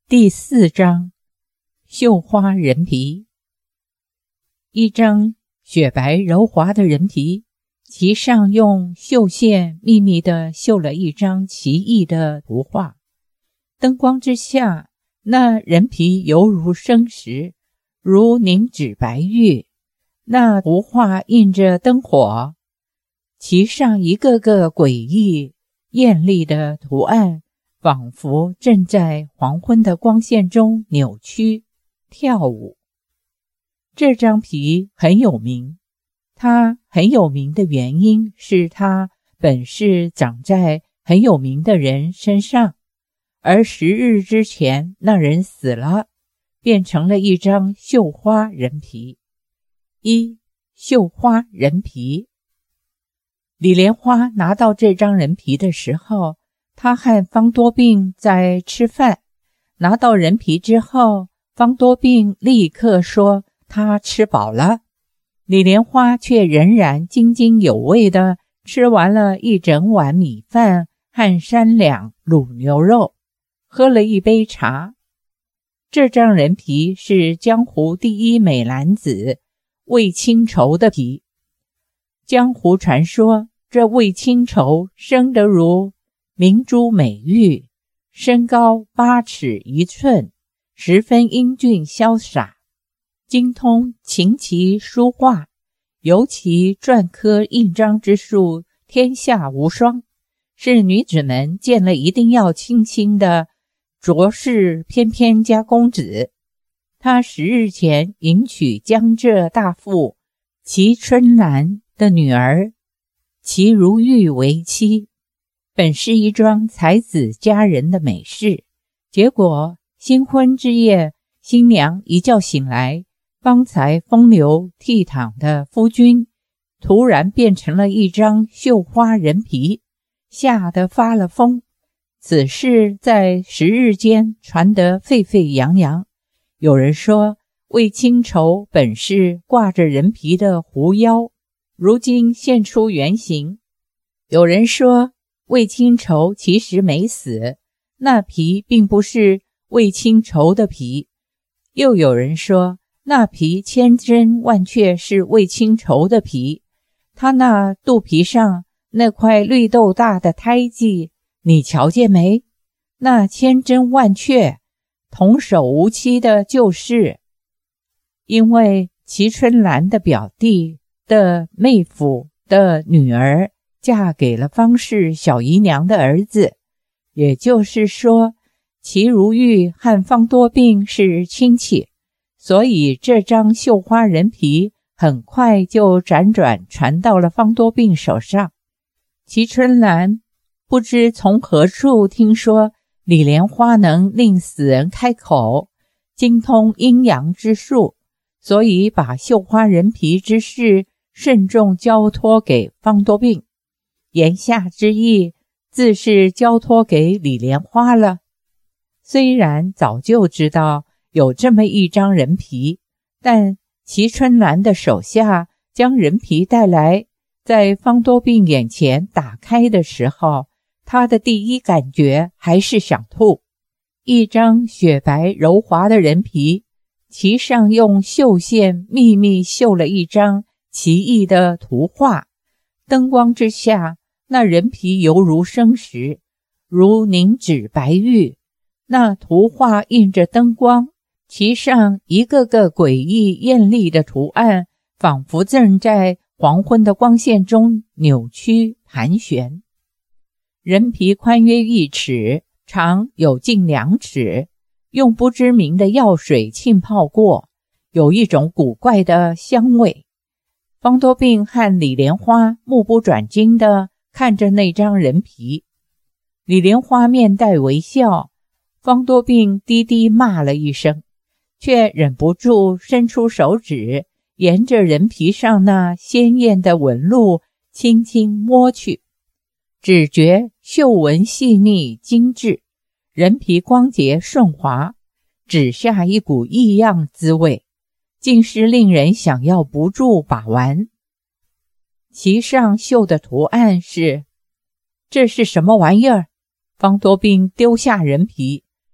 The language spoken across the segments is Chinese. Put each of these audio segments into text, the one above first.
第4章绣花人皮。一张雪白柔滑的人皮，其上用绣线密密地绣了一张奇异的图画。灯光之下，那人皮犹如生石，如凝脂白玉。那图画映着灯火，其上一个个诡异艳丽的图案仿佛正在黄昏的光线中扭曲跳舞。这张皮很有名，它很有名的原因是它本是长在很有名的人身上，而10日之前那人死了，变成了一张绣花人皮。绣花人皮。李莲花拿到这张人皮的时候，他和方多病在吃饭，拿到人皮之后，方多病立刻说他吃饱了，李莲花却仍然津津有味地吃完了一整碗米饭和3两卤牛肉，喝了一杯茶。这张人皮是江湖第一美男子魏清愁的皮。江湖传说这魏清愁生得如明珠美玉，身高8尺1寸，十分英俊潇洒，精通琴棋书画，尤其篆刻印章之术天下无双，是女子们见了一定要倾心的卓氏翩翩家公子。他10日前迎娶江浙大富齐春兰的女儿齐如玉为妻，本是一桩才子佳人的美事。结果新婚之夜，新娘一觉醒来，方才风流倜傥的夫君突然变成了一张绣花人皮，吓得发了疯。此事在10日间传得沸沸扬扬。有人说魏清愁本是挂着人皮的狐妖，如今现出原形。有人说魏清愁其实没死，那皮并不是魏清愁的皮。又有人说那皮千真万确是魏清愁的皮，他那肚皮上那块绿豆大的胎记，你瞧见没？那千真万确童叟无欺的就是。因为齐春兰的表弟的妹夫的女儿嫁给了方氏小姨娘的儿子，也就是说齐如玉和方多病是亲戚，所以这张绣花人皮很快就辗转传到了方多病手上。齐春兰不知从何处听说李莲花能令死人开口，精通阴阳之术，所以把绣花人皮之事慎重交托给方多病，言下之意自是交托给李莲花了。虽然早就知道有这么一张人皮，但齐春兰的手下将人皮带来，在方多病眼前打开的时候，他的第一感觉还是想吐。一张雪白柔滑的人皮，其上用绣线密密绣了一张奇异的图画。灯光之下，那人皮犹如生石，如凝脂白玉。那图画映着灯光，其上一个个诡异艳丽的图案仿佛正在黄昏的光线中扭曲盘旋。人皮宽约1尺，长有近2尺，用不知名的药水浸泡过，有一种古怪的香味。方多病和李莲花目不转睛地看着那张人皮。李莲花面带微笑，方多病低低骂了一声，却忍不住伸出手指，沿着人皮上那鲜艳的纹路轻轻摸去，只觉绣纹细腻精致，人皮光洁顺滑，指下一股异样滋味，竟是令人想要不住把玩。其上绣的图案是，这是什么玩意儿？方多病丢下人皮，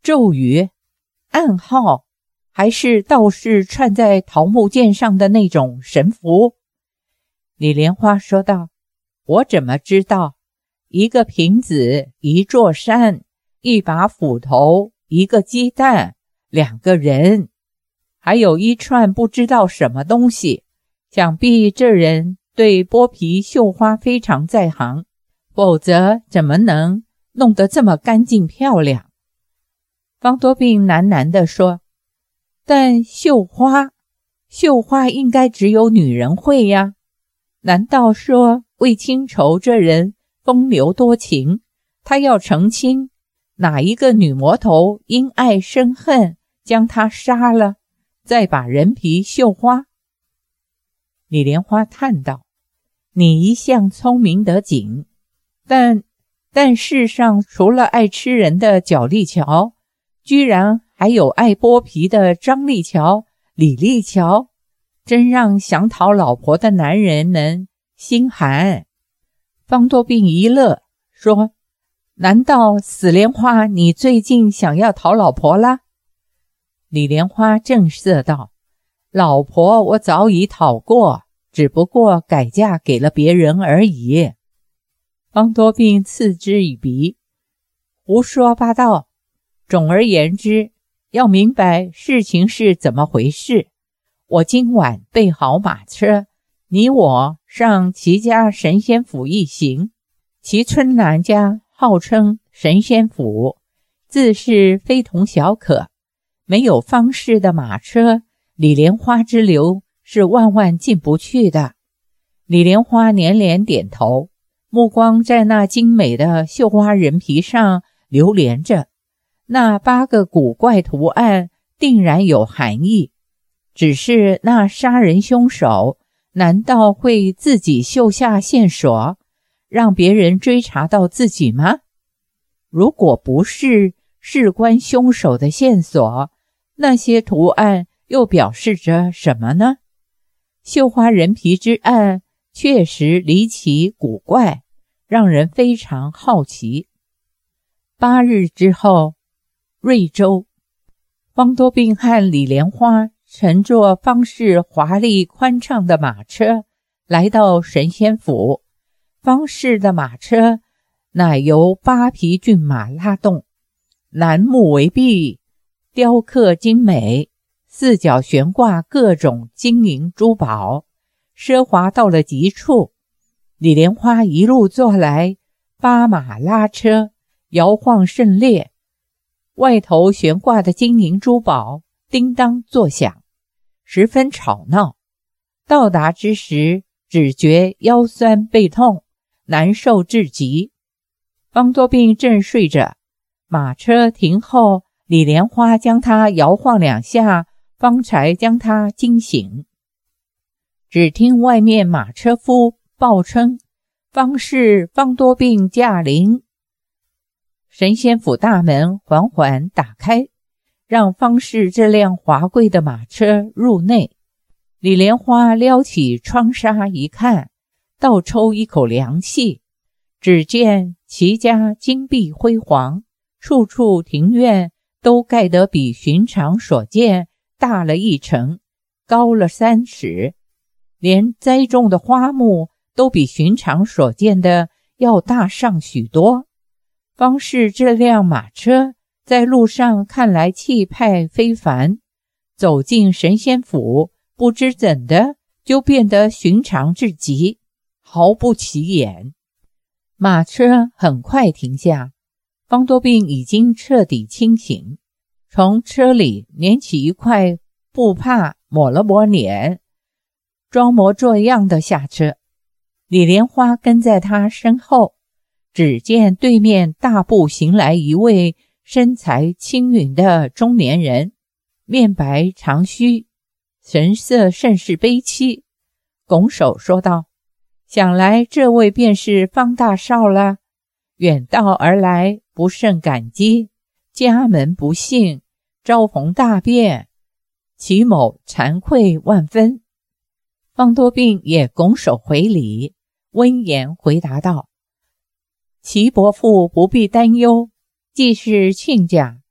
咒语、暗号，还是道士串在桃木剑上的那种神符？李莲花说道：我怎么知道？一个瓶子，一座山，一把斧头，一个鸡蛋，两个人，还有一串不知道什么东西。想必这人对剥皮绣花非常在行，否则怎么能弄得这么干净漂亮？方多病喃喃地说：但绣花应该只有女人会呀。难道说魏清愁这人风流多情，他要成亲，哪一个女魔头因爱生恨将他杀了，再把人皮绣花？李莲花叹道：你一向聪明得紧，但世上除了爱吃人的脚力桥，居然还有爱剥皮的张力桥、李力桥，真让想讨老婆的男人们心寒。方多病一乐，说：难道死莲花你最近想要讨老婆啦？李莲花正色道：老婆我早已讨过，只不过改嫁给了别人而已。方多病嗤之以鼻：胡说八道。总而言之，要明白事情是怎么回事。我今晚备好马车，你我上齐家神仙府一行。齐春兰家号称神仙府，自是非同小可，没有方士的马车，李莲花之流是万万进不去的。李莲花连连点头，目光在那精美的绣花人皮上流连着。那8个古怪图案定然有含义，只是那杀人凶手难道会自己绣下线索，让别人追查到自己吗？如果不是事关凶手的线索，那些图案又表示着什么呢？绣花人皮之案确实离奇古怪，让人非常好奇。8日之后，瑞州，方多病和李莲花乘坐方士华丽宽敞的马车来到神仙府。方士的马车乃由8匹骏马拉动，楠木为壁，雕刻精美，四角悬挂各种金银珠宝，奢华到了极处。李莲花一路坐来，8马拉车，摇晃甚烈，外头悬挂的金银珠宝叮当作响，十分吵闹。到达之时，只觉腰酸背痛，难受至极。方多病正睡着，马车停后，李莲花将他摇晃2下，方才将他惊醒。只听外面马车夫报称，方士方多病驾临。神仙府大门缓缓打开，让方士这辆华贵的马车入内。李莲花撩起窗纱一看，倒抽一口凉气。只见齐家金碧辉煌，处处庭院都盖得比寻常所见大了1层，高了3尺，连栽种的花木都比寻常所见的要大上许多。方士这辆马车在路上看来气派非凡，走进神仙府，不知怎的就变得寻常至极，毫不起眼。马车很快停下，方多病已经彻底清醒，从车里捻起一块布帕抹了抹脸，装模作样的下车。李莲花跟在他身后，只见对面大步行来一位身材轻匀的中年人，面白长须，神色甚是悲戚，拱手说道：想来这位便是方大少了，远道而来，不胜感激，家门不幸，遭逢大变，齐某惭愧万分。方多病也拱手回礼，温言回答道：齐伯父不必担忧，既是亲家，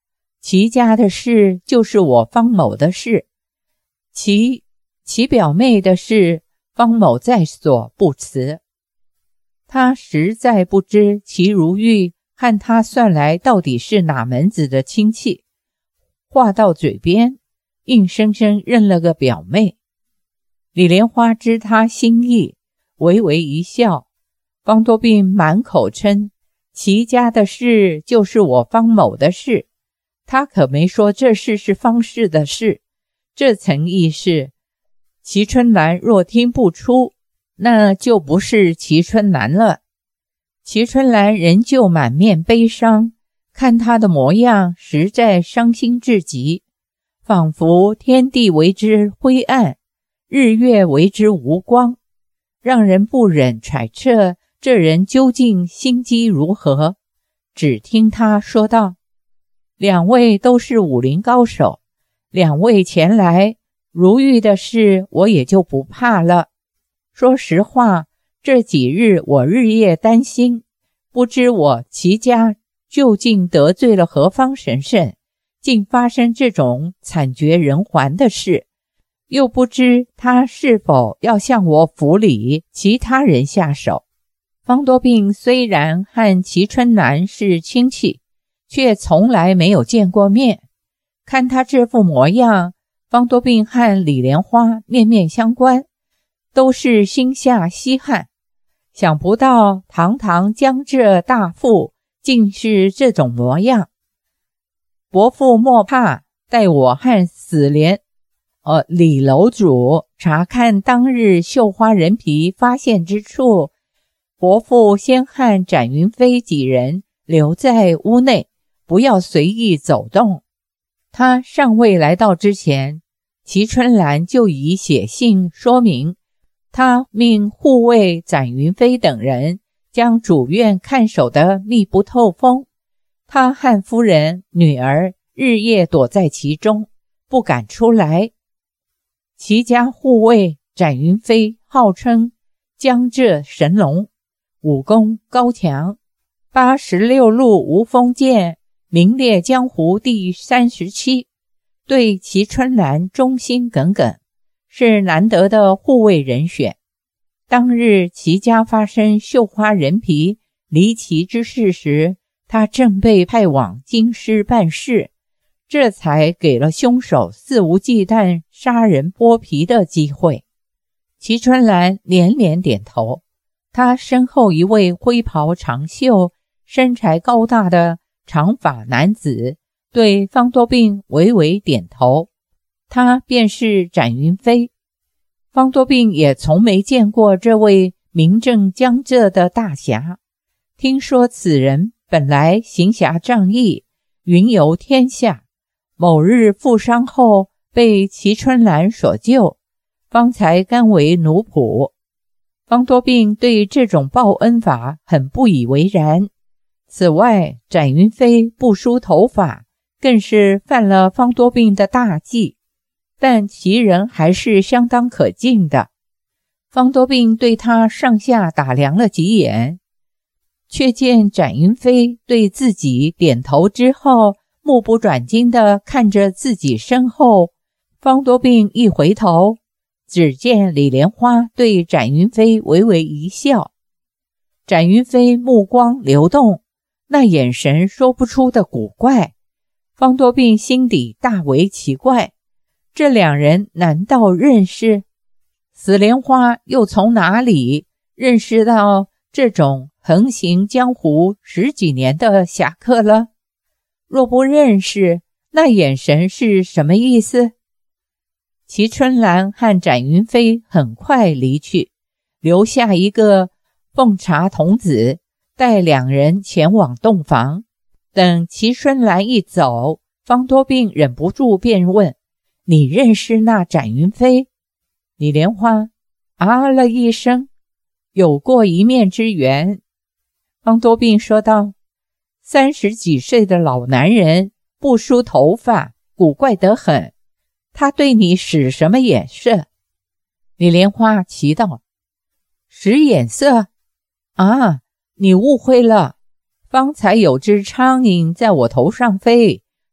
其家的事就是我方某的事，其表妹的事，方某在所不辞。他实在不知齐如玉和他算来到底是哪门子的亲戚，话到嘴边，硬生生认了个表妹。李莲花知他心意，微微一笑。方多病满口称齐家的事就是我方某的事，他可没说这事是方氏的事。这层意是，齐春兰若听不出，那就不是齐春兰了。齐春兰仍旧满面悲伤，看他的模样实在伤心至极，仿佛天地为之灰暗，日月为之无光，让人不忍揣测这人究竟心机如何。只听他说道：两位都是武林高手，两位前来，如玉的事我也就不怕了。说实话，这几日我日夜担心，不知我齐家究竟得罪了何方神圣，竟发生这种惨绝人寰的事，又不知他是否要向我府里其他人下手。方多病虽然和齐春兰是亲戚，却从来没有见过面。看他这副模样，方多病和李莲花面面相关，都是心下稀罕。想不到堂堂江浙大富竟是这种模样。伯父莫怕，待我和李楼主查看当日绣花人皮发现之处，伯父先和展云飞几人留在屋内，不要随意走动。他尚未来到之前，齐春兰就已写信说明，他命护卫展云飞等人将主院看守得密不透风，他和夫人女儿日夜躲在其中，不敢出来。齐家护卫展云飞号称江浙神龙，武功高强，86路无锋剑，名列江湖第37，对齐春兰忠心耿耿，是难得的护卫人选。当日齐家发生绣花人皮离奇之事时，他正被派往京师办事，这才给了凶手肆无忌惮杀人剥皮的机会。齐春兰连连点头，他身后一位灰袍长袖、身材高大的长发男子对方多病微微点头，他便是展云飞。方多病也从没见过这位名震江浙的大侠，听说此人本来行侠仗义，云游天下，某日负伤后被齐春兰所救，方才甘为奴仆。方多病对这种报恩法很不以为然。此外，展云飞不梳头发，更是犯了方多病的大忌，但其人还是相当可敬的。方多病对他上下打量了几眼，却见展云飞对自己点头之后，目不转睛地看着自己身后。方多病一回头，只见李莲花对展云飞微微一笑。展云飞目光流动，那眼神说不出的古怪。方多病心底大为奇怪，这两人难道认识？死莲花又从哪里认识到这种横行江湖10几年的侠客了？若不认识，那眼神是什么意思？齐春兰和展云飞很快离去，留下一个奉茶童子带两人前往洞房。等齐春兰一走，方多病忍不住便问：你认识那展云飞？李莲花啊了一声，有过一面之缘。方多病说道：30几岁的老男人，不梳头发，古怪得很。他对你使什么眼色？李莲花奇道：使眼色？啊，你误会了，方才有只苍蝇在我头上飞，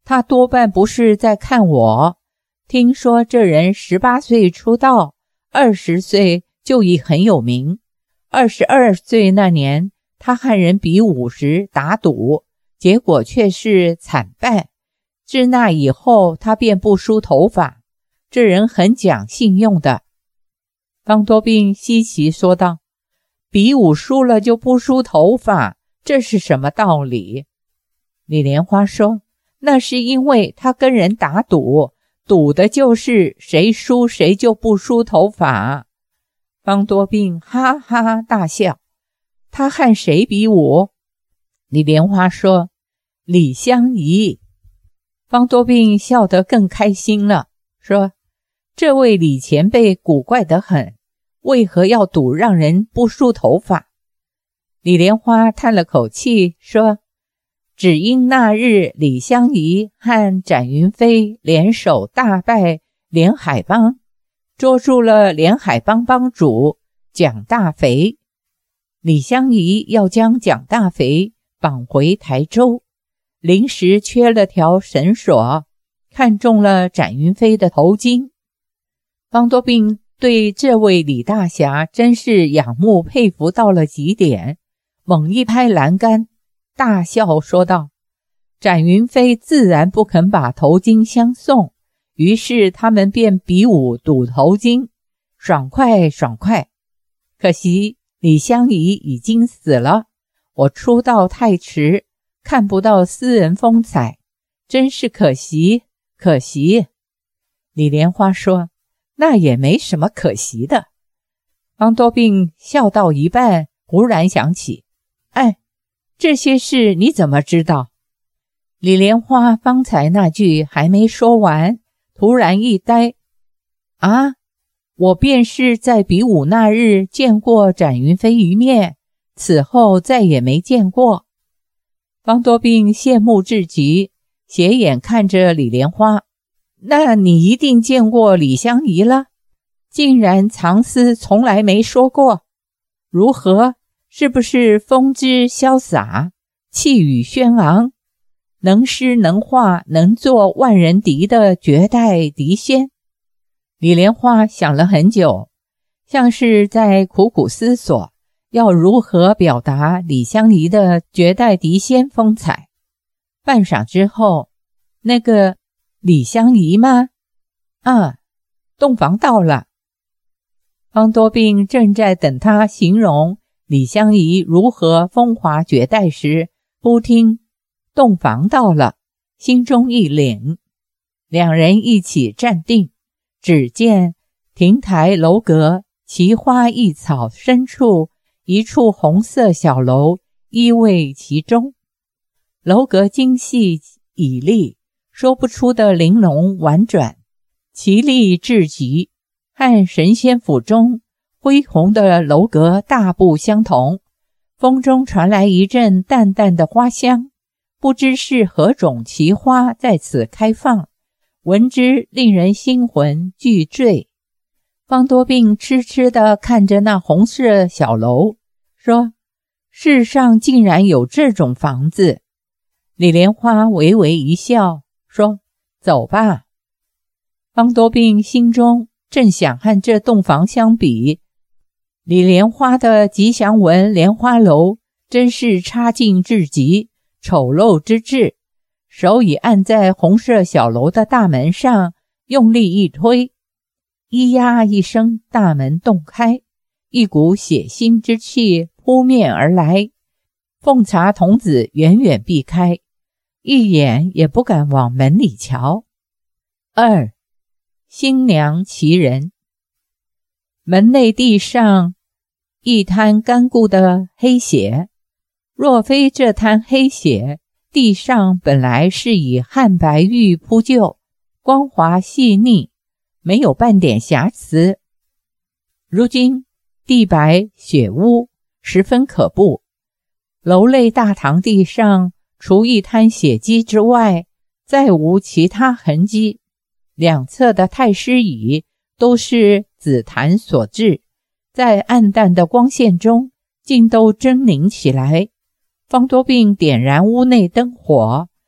他多半不是在看我。听说这人18岁出道，20岁就已很有名。22岁那年，他和人比武时打赌，结果却是惨败。自那以后，他便不梳头发。这人很讲信用的。方多病稀奇说道：比武输了就不梳头发，这是什么道理？李莲花说：那是因为他跟人打赌，赌的就是谁输谁就不梳头发。方多病哈哈大笑。他和谁比武？李莲花说：李香怡。方多病笑得更开心了，说：这位李前辈古怪得很，为何要赌让人不梳头发？李莲花叹了口气说：只因那日李香怡和展云飞联手大败连海帮，捉住了连海帮帮主蒋大肥。李香怡要将蒋大肥绑回台州，临时缺了条绳索，看中了展云飞的头巾。方多病对这位李大侠真是仰慕佩服到了极点，猛一拍栏杆，大笑说道：展云飞自然不肯把头巾相送，于是他们便比武赌头巾，爽快爽快。可惜李香怡已经死了，我出道太迟，看不到私人风采，真是可惜可惜。李莲花说：那也没什么可惜的。方多病笑到一半，忽然想起：哎，这些事你怎么知道？李莲花方才那句还没说完，突然一呆：啊，我便是在比武那日见过展云飞一面，此后再也没见过。方多病羡慕至极，斜眼看着李莲花：那你一定见过李香怡了，竟然藏私从来没说过。如何？是不是风姿潇洒，气宇轩昂，能诗能画，能做万人敌的绝代敌仙？李莲花想了很久，像是在苦苦思索要如何表达李香怡的绝代敌仙风采。半晌之后，那个李香怡吗？洞房到了。方多病正在等他形容李香怡如何风华绝代时，忽听洞房到了，心中一凛。两人一起站定，只见亭台楼阁，奇花异草深处，一处红色小楼依偎其中。楼阁精细绮丽，说不出的玲珑婉转，奇丽至极，和神仙府中恢宏的楼阁大不相同。风中传来一阵淡淡的花香，不知是何种奇花在此开放，闻之令人心魂俱醉。方多病痴痴地看着那红色小楼，说：世上竟然有这种房子。李莲花微微一笑，说：走吧。方多病心中正想和这栋房相比，李莲花的吉祥纹莲花楼真是差劲至极，丑陋之至。手已按在红色小楼的大门上，用力一推，咿呀一声，大门洞开，一股血腥之气扑面而来。奉茶童子远远避开，一眼也不敢往门里瞧。2. 新娘其人。门内地上一滩干固的黑血，若非这滩黑血地上本来是以汉白玉铺就，光滑细腻，没有半点瑕疵，如今地白血污，十分可怖。楼内大堂地上除一滩血迹之外，再无其他痕迹。两侧的太师椅都是紫檀所制，在暗淡的光线中竟都狰狞起来。方多病点燃屋内灯火，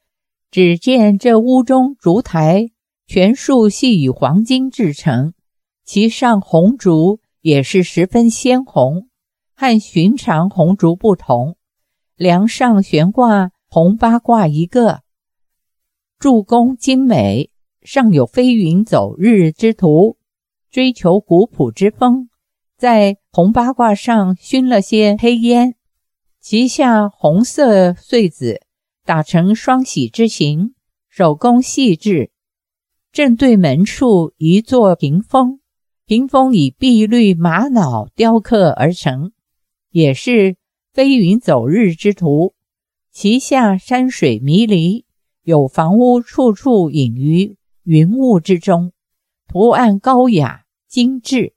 只见这屋中烛台全数系以黄金制成，其上红烛也是十分鲜红，和寻常红烛不同。梁上悬挂红八卦一个，柱工精美，上有飞云走日之图，追求古朴之风，在红八卦上熏了些黑烟，其下红色穗子打成双喜之形，手工细致。正对门处一座屏风，屏风以碧绿玛瑙雕刻而成，也是飞云走日之图，其下山水迷离，有房屋处处隐于云雾之中，图案高雅精致。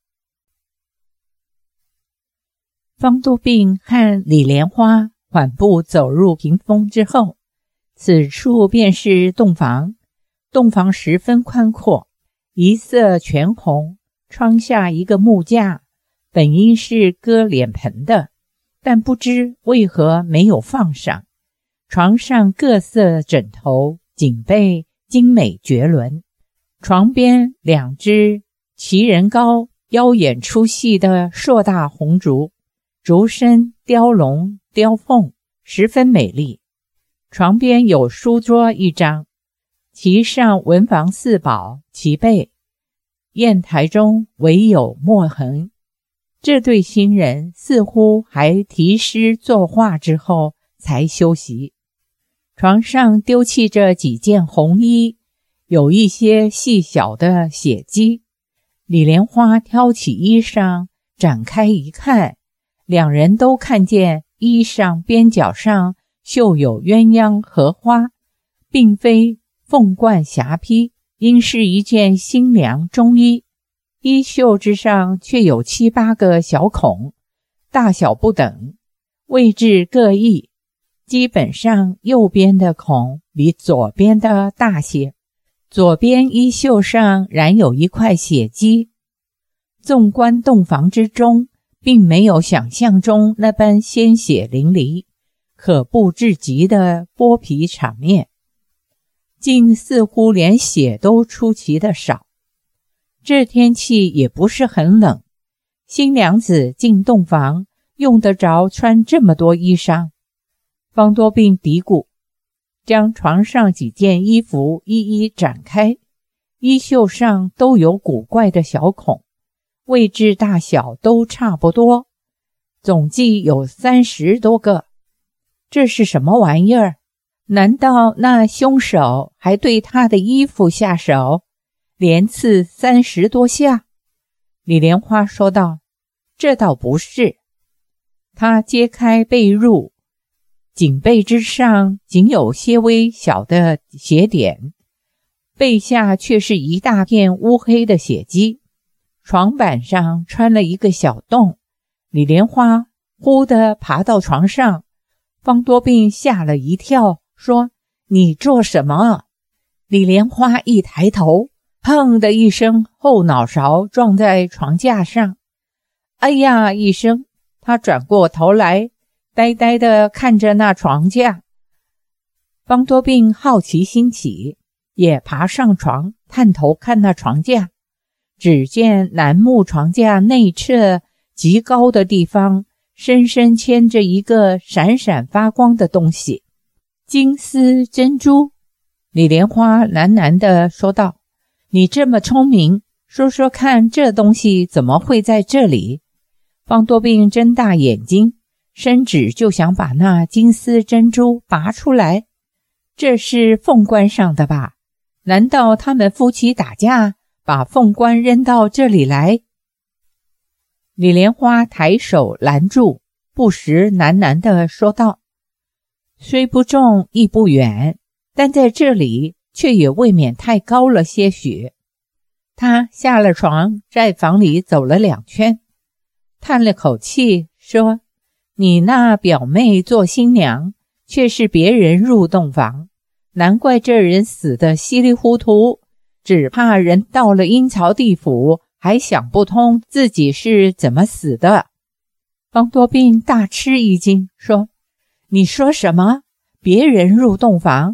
方多病和李莲花缓步走入屏风之后，此处便是洞房。洞房十分宽阔，一色全红，窗下一个木架，本应是搁脸盆的，但不知为何没有放上。床上各色枕头、锦被精美绝伦，床边两只齐人高、腰眼粗细的硕大红烛，烛身雕龙雕凤，十分美丽。床边有书桌一张，其上文房四宝齐备，砚台中唯有墨痕。这对新人似乎还题诗作画之后才休息。床上丢弃着几件红衣，有一些细小的血迹。李莲花挑起衣裳展开一看，两人都看见衣裳边角上绣有鸳鸯荷花，并非凤冠霞帔，应是一件新娘中衣。衣袖之上却有7、8个小孔，大小不等，位置各异，基本上右边的孔比左边的大些，左边衣袖上染有一块血迹。纵观洞房之中，并没有想象中那般鲜血淋漓、可怖至极的剥皮场面，竟似乎连血都出奇的少。这天气也不是很冷，新娘子进洞房用得着穿这么多衣裳？方多病嘀咕，将床上几件衣服一一展开，衣袖上都有古怪的小孔，位置大小都差不多，总计有30多个。这是什么玩意儿？难道那凶手还对他的衣服下手，连刺30多下？李莲花说道，这倒不是。他揭开被褥，颈背之上仅有些微小的血点，背下却是一大片乌黑的血迹。床板上穿了一个小洞，李莲花忽地爬到床上，方多病吓了一跳，说，你做什么？李莲花一抬头，砰的一声，后脑勺撞在床架上，哎呀一声，他转过头来，呆呆地看着那床架。方多病好奇心起，也爬上床，探头看那床架。只见楠木床架内侧极高的地方，深深嵌着一个闪闪发光的东西，金丝珍珠。李莲花喃喃地说道，你这么聪明，说说看，这东西怎么会在这里？方多病睁大眼睛，伸指就想把那金丝珍珠拔出来。这是凤冠上的吧？难道他们夫妻打架，把凤冠扔到这里来？李莲花抬手拦住，不时喃喃地说道，虽不重亦不远，但在这里却也未免太高了些许。他下了床，在房里走了2圈，叹了口气说，你那表妹做新娘，却是别人入洞房，难怪这人死得稀里糊涂，只怕人到了阴曹地府还想不通自己是怎么死的。方多病大吃一惊，说，你说什么？别人入洞房？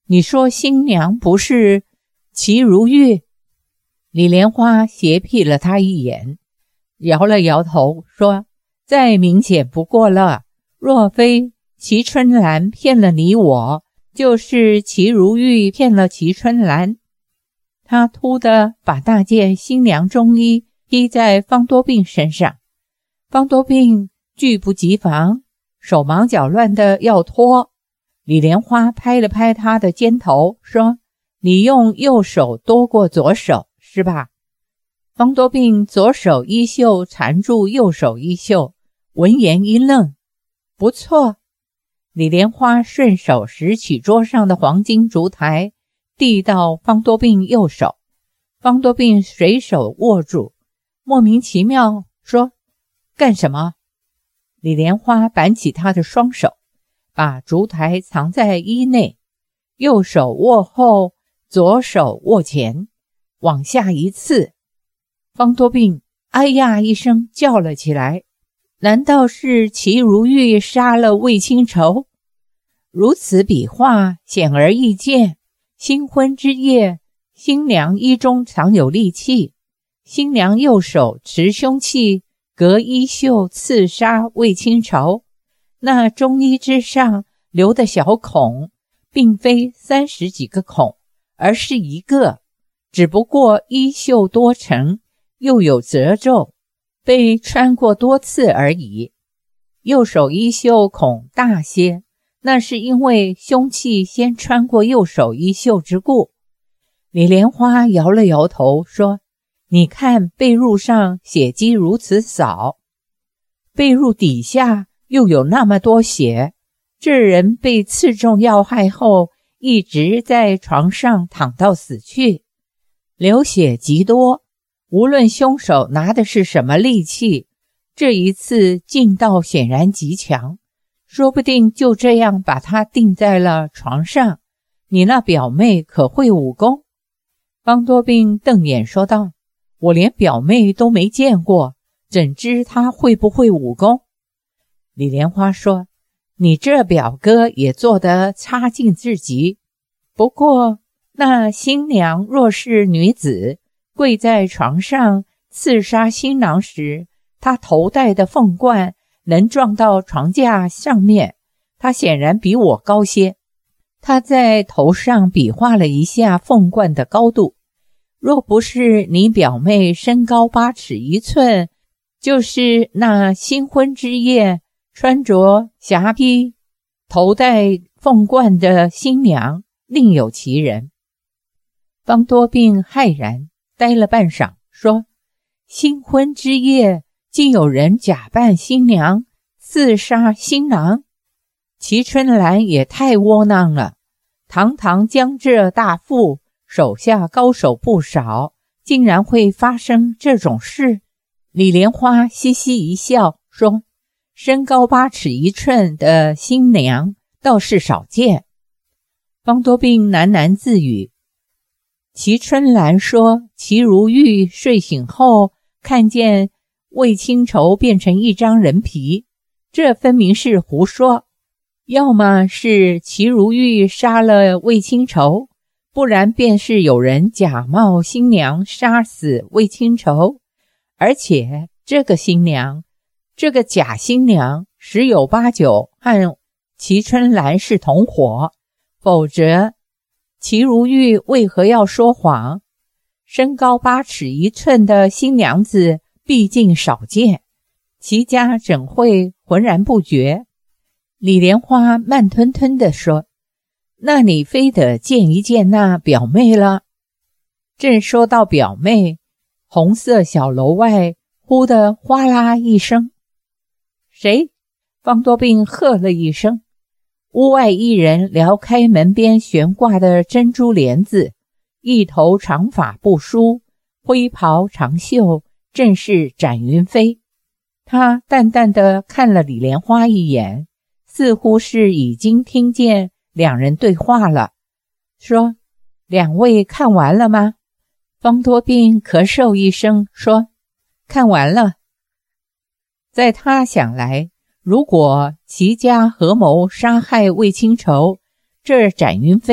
你说新娘不是齐如玉？李莲花斜瞥了他一眼，摇了摇头说，再明显不过了，若非齐春兰骗了你我，就是齐如玉骗了齐春兰。他突地把那件新娘中衣披在方多病身上，方多病拒不及防，手忙脚乱的要脱。李莲花拍了拍他的肩头说，你用右手多过左手是吧？方多病左手衣袖缠住右手衣袖，闻言一愣，不错。李莲花顺手拾起桌上的黄金烛台，递到方多病右手，方多病随手握住，莫名其妙说，干什么？李莲花板起他的双手，把烛台藏在衣内，右手握后，左手握前，往下一刺。方多病哎呀一声叫了起来，难道是齐如玉杀了魏清愁？如此比划显而易见，新婚之夜，新娘衣中藏有利器，新娘右手持凶器，隔衣袖刺杀魏清愁。那中衣之上留的小孔，并非30几个孔，而是一个，只不过衣袖多层，又有褶皱，被穿过多次而已。右手衣袖孔大些，那是因为凶器先穿过右手衣袖之故。李莲花摇了摇头说，你看被褥上血迹如此少，被褥底下又有那么多血，这人被刺中要害后一直在床上躺到死去，流血极多，无论凶手拿的是什么利器，这一次劲道显然极强，说不定就这样把他钉在了床上。你那表妹可会武功？方多病瞪眼说道，我连表妹都没见过，怎知她会不会武功？李莲花说，你这表哥也做得差劲至极，不过那新娘若是女子，跪在床上刺杀新郎时，她头戴的凤冠能撞到床架上面，她显然比我高些。他在头上比划了一下凤冠的高度，若不是你表妹身高8尺1寸，就是那新婚之夜穿着霞帔头戴凤冠的新娘，另有其人。方多病骇然呆了半晌说，新婚之夜竟有人假扮新娘刺杀新郎，齐春兰也太窝囊了，堂堂江浙大妇，手下高手不少，竟然会发生这种事。李莲花嘻嘻一笑说，身高8尺1寸的新娘倒是少见。方多病喃喃自语，齐春兰说齐如玉睡醒后看见魏清愁变成一张人皮，这分明是胡说，要么是齐如玉杀了魏清愁，不然便是有人假冒新娘杀死魏清愁。而且这个新娘，这个假新娘十有八九和齐春兰是同伙，否则齐如玉为何要说谎？身高8尺1寸的新娘子毕竟少见，齐家怎会浑然不觉？李莲花慢吞吞地说，那你非得见一见那表妹了。正说到表妹，红色小楼外忽的哗啦一声，谁？方多病喝了一声。屋外一人撩开门边悬挂的珍珠帘子，一头长发不梳，灰袍长袖，正是展云飞。他淡淡地看了李莲花一眼，似乎是已经听见两人对话了，说，两位看完了吗？方多病咳嗽一声说，看完了。在他想来，如果齐家合谋杀害魏清愁，这展云飞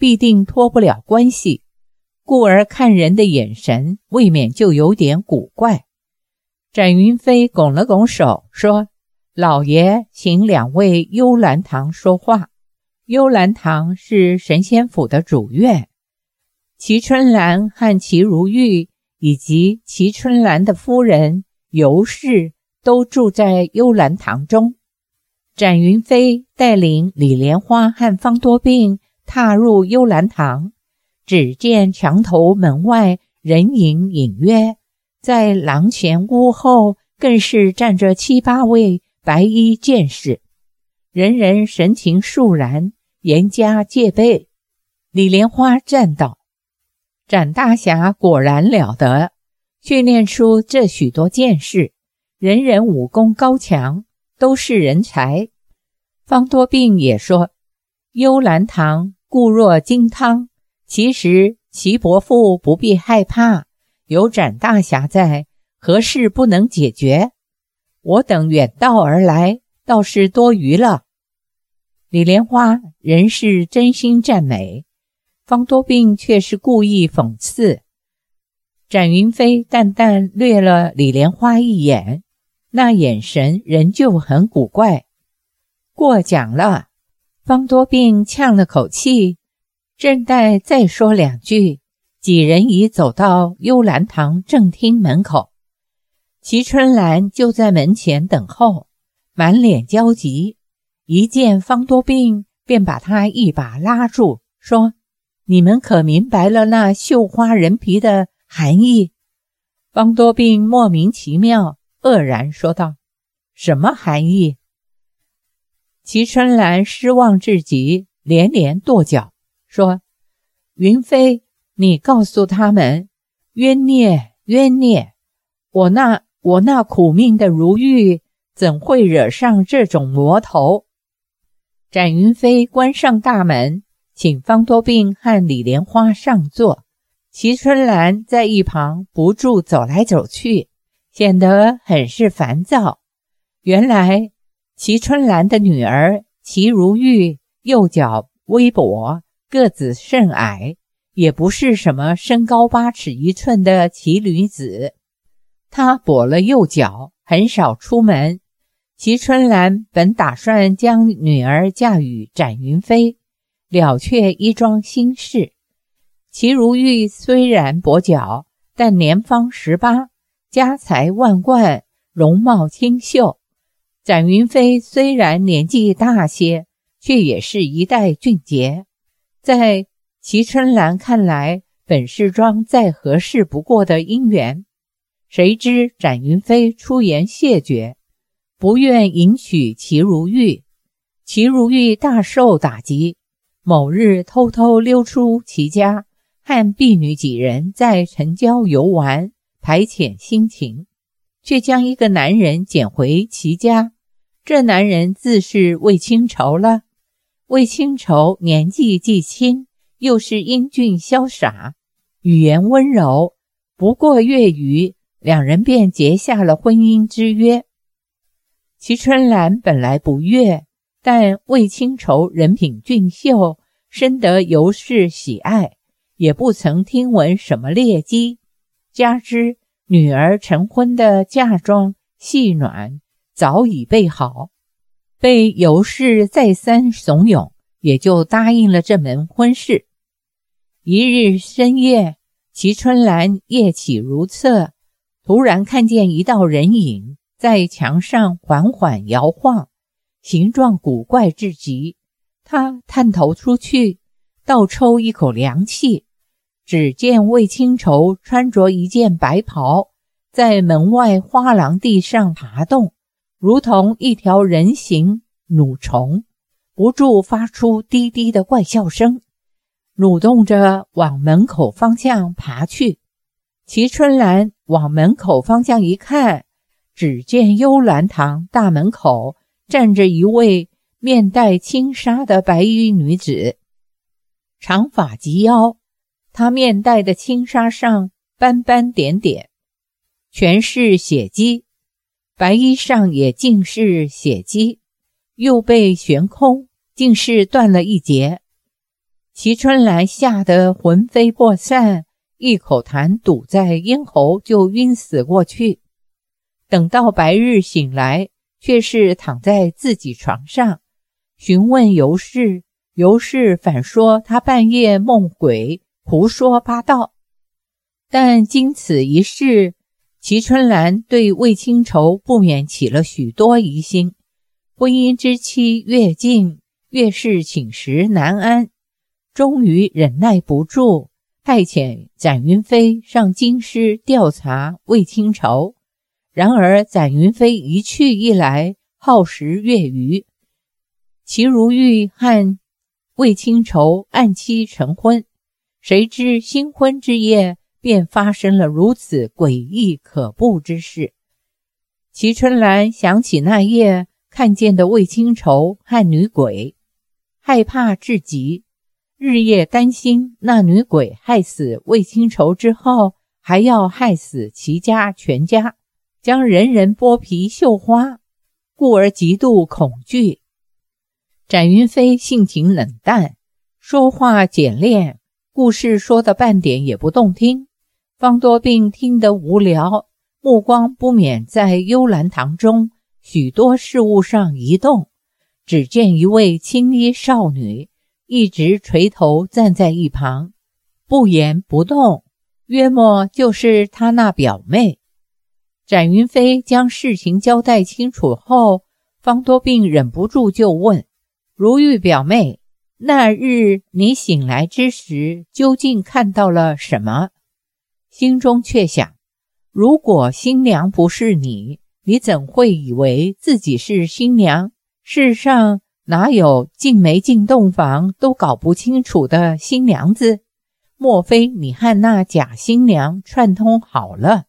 必定脱不了关系，故而看人的眼神未免就有点古怪。展云飞拱了拱手说：老爷，请两位幽兰堂说话。幽兰堂是神仙府的主院，齐春兰和齐如玉以及齐春兰的夫人尤氏都住在幽兰堂中。展云飞带领李莲花和方多病踏入幽兰堂，只见墙头门外人影隐约，在廊前屋后更是站着7、8位白衣剑士，人人神情肃然，严加戒备。李莲花赞道：展大侠果然了得，训练出这许多剑士，人人武功高强，都是人才。方多病也说：幽兰堂固若金汤，其实齐伯父不必害怕，有展大侠在，何事不能解决？我等远道而来，倒是多余了。李莲花仍是真心赞美，方多病却是故意讽刺。展云飞淡淡掠了李莲花一眼，那眼神仍旧很古怪。过奖了。方多病呛了口气，正待再说两句，几人已走到幽兰堂正厅门口。齐春兰就在门前等候，满脸焦急，一见方多病便把他一把拉住，说：你们可明白了那绣花人皮的含义？方多病莫名其妙，愕然说道：什么含义？齐春兰失望至极，连连跺脚，说：云飞，你告诉他们，冤孽冤孽，我那苦命的如玉怎会惹上这种魔头？展云飞关上大门，请方多病和李莲花上座。齐春兰在一旁不住走来走去，显得很是烦躁。原来齐春兰的女儿齐如玉右脚微跛，个子甚矮，也不是什么身高8尺1寸的奇女子。她跛了右脚，很少出门。齐春兰本打算将女儿嫁与展云飞，了却一桩心事。齐如玉虽然跛脚，但年方18，家财万贯，容貌清秀。展云飞虽然年纪大些，却也是一代俊杰，在齐春兰看来，本是桩再合适不过的姻缘。谁知展云飞出言谢绝，不愿迎娶齐如玉。齐如玉大受打击，某日偷偷溜出齐家，和婢女几人在城郊游玩，排遣心情，却将一个男人捡回齐家。这男人自是魏清愁了。魏清愁年纪既轻，又是英俊潇洒，语言温柔，不过月余，两人便结下了婚姻之约。齐春兰本来不悦，但魏清愁人品俊秀，深得尤氏喜爱，也不曾听闻什么劣迹，加之女儿成婚的嫁妆细暖早已备好，被尤氏再三怂恿，也就答应了这门婚事。一日深夜，齐春兰夜起如厕，突然看见一道人影在墙上缓缓摇晃，形状古怪至极。她探头出去，倒抽一口凉气，只见魏清愁穿着一件白袍，在门外花廊地上爬动，如同一条人形蠕虫，不住发出低低的怪笑声，蠕动着往门口方向爬去。齐春兰往门口方向一看，只见幽兰堂大门口站着一位面带轻纱的白衣女子，长发及腰，她面带的轻纱上斑斑点点，全是血迹，白衣上也尽是血迹，右背悬空，竟是断了一截。 齐春兰吓得魂飞魄散，一口痰堵在咽喉就晕死过去。等到白日醒来，却是躺在自己床上，询问尤氏，尤氏反说他半夜梦鬼，胡说八道。但经此一事，齐春兰对魏清愁不免起了许多疑心，婚姻之期越近，越是寝食难安，终于忍耐不住，派遣展云飞上京师调查魏清愁。然而展云飞一去一来，耗时月余，齐如玉和魏清愁按期成婚，谁知新婚之夜便发生了如此诡异可怖之事。齐春兰想起那夜看见的魏清愁和女鬼，害怕至极，日夜担心那女鬼害死魏清愁之后，还要害死齐家全家，将人人剥皮绣花，故而极度恐惧。展云飞性情冷淡，说话简练，故事说的半点也不动听。方多病听得无聊，目光不免在幽兰堂中许多事物上移动，只见一位青衣少女一直垂头站在一旁，不言不动，约莫就是她那表妹。展云飞将事情交代清楚后，方多病忍不住就问：如玉表妹，那日你醒来之时究竟看到了什么？心中却想，如果新娘不是你，你怎会以为自己是新娘？世上哪有进没进洞房都搞不清楚的新娘子？莫非你和那假新娘串通好了？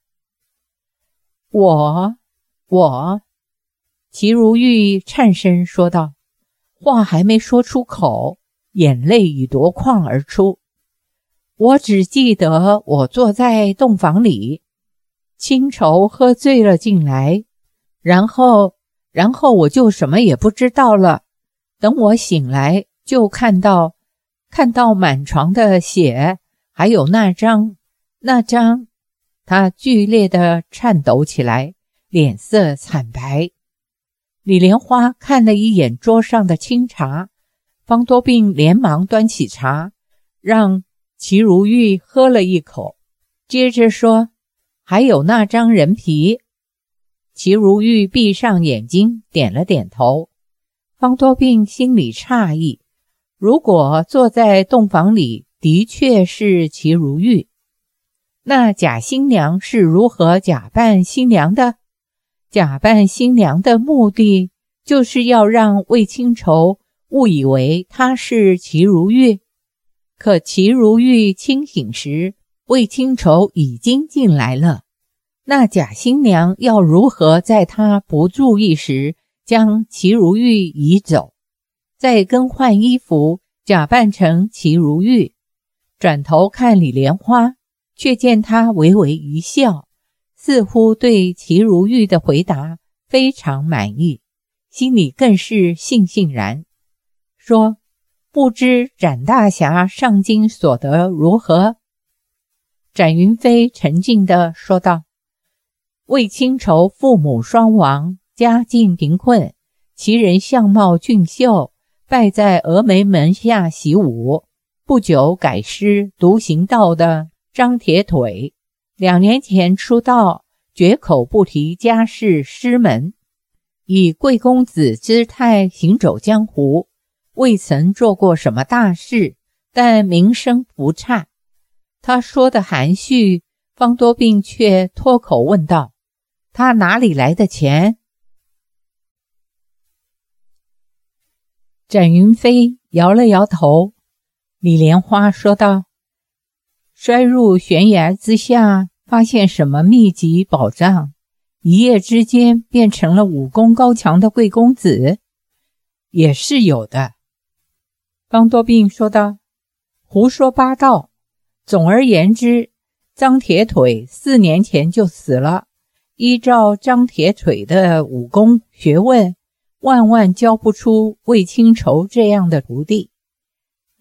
我，齐如玉颤声说道，话还没说出口，眼泪已夺眶而出。我只记得我坐在洞房里，清愁喝醉了进来，然后我就什么也不知道了。等我醒来，就看到满床的血，还有那张，他剧烈地颤抖起来，脸色惨白。李莲花看了一眼桌上的清茶，方多病连忙端起茶，让齐如玉喝了一口，接着说：还有那张人皮。齐如玉闭上眼睛，点了点头。方多病心里诧异，如果坐在洞房里的确是齐如玉，那假新娘是如何假扮新娘的？假扮新娘的目的就是要让魏清愁误以为她是齐如玉。可齐如玉清醒时，魏清愁已经进来了，那假新娘要如何在她不注意时将齐如玉移走，再更换衣服假扮成齐如玉？转头看李莲花，却见她微微一笑，似乎对齐如玉的回答非常满意，心里更是悻悻然，说：不知展大侠上京所得如何？展云飞沉静地说道：魏清愁父母双亡，家境贫困，其人相貌俊秀，拜在峨眉门下习武，不久改师独行道的张铁腿，2年前出道，绝口不提家世师门，以贵公子姿态行走江湖，未曾做过什么大事，但名声不差。他说的含蓄，方多病却脱口问道：他哪里来的钱？展云飞摇了摇头。李莲花说道：摔入悬崖之下，发现什么秘籍宝藏，一夜之间变成了武功高强的贵公子，也是有的。方多病说道：胡说八道。总而言之，张铁腿4年前就死了，依照张铁腿的武功学问，万万教不出魏清愁这样的徒弟。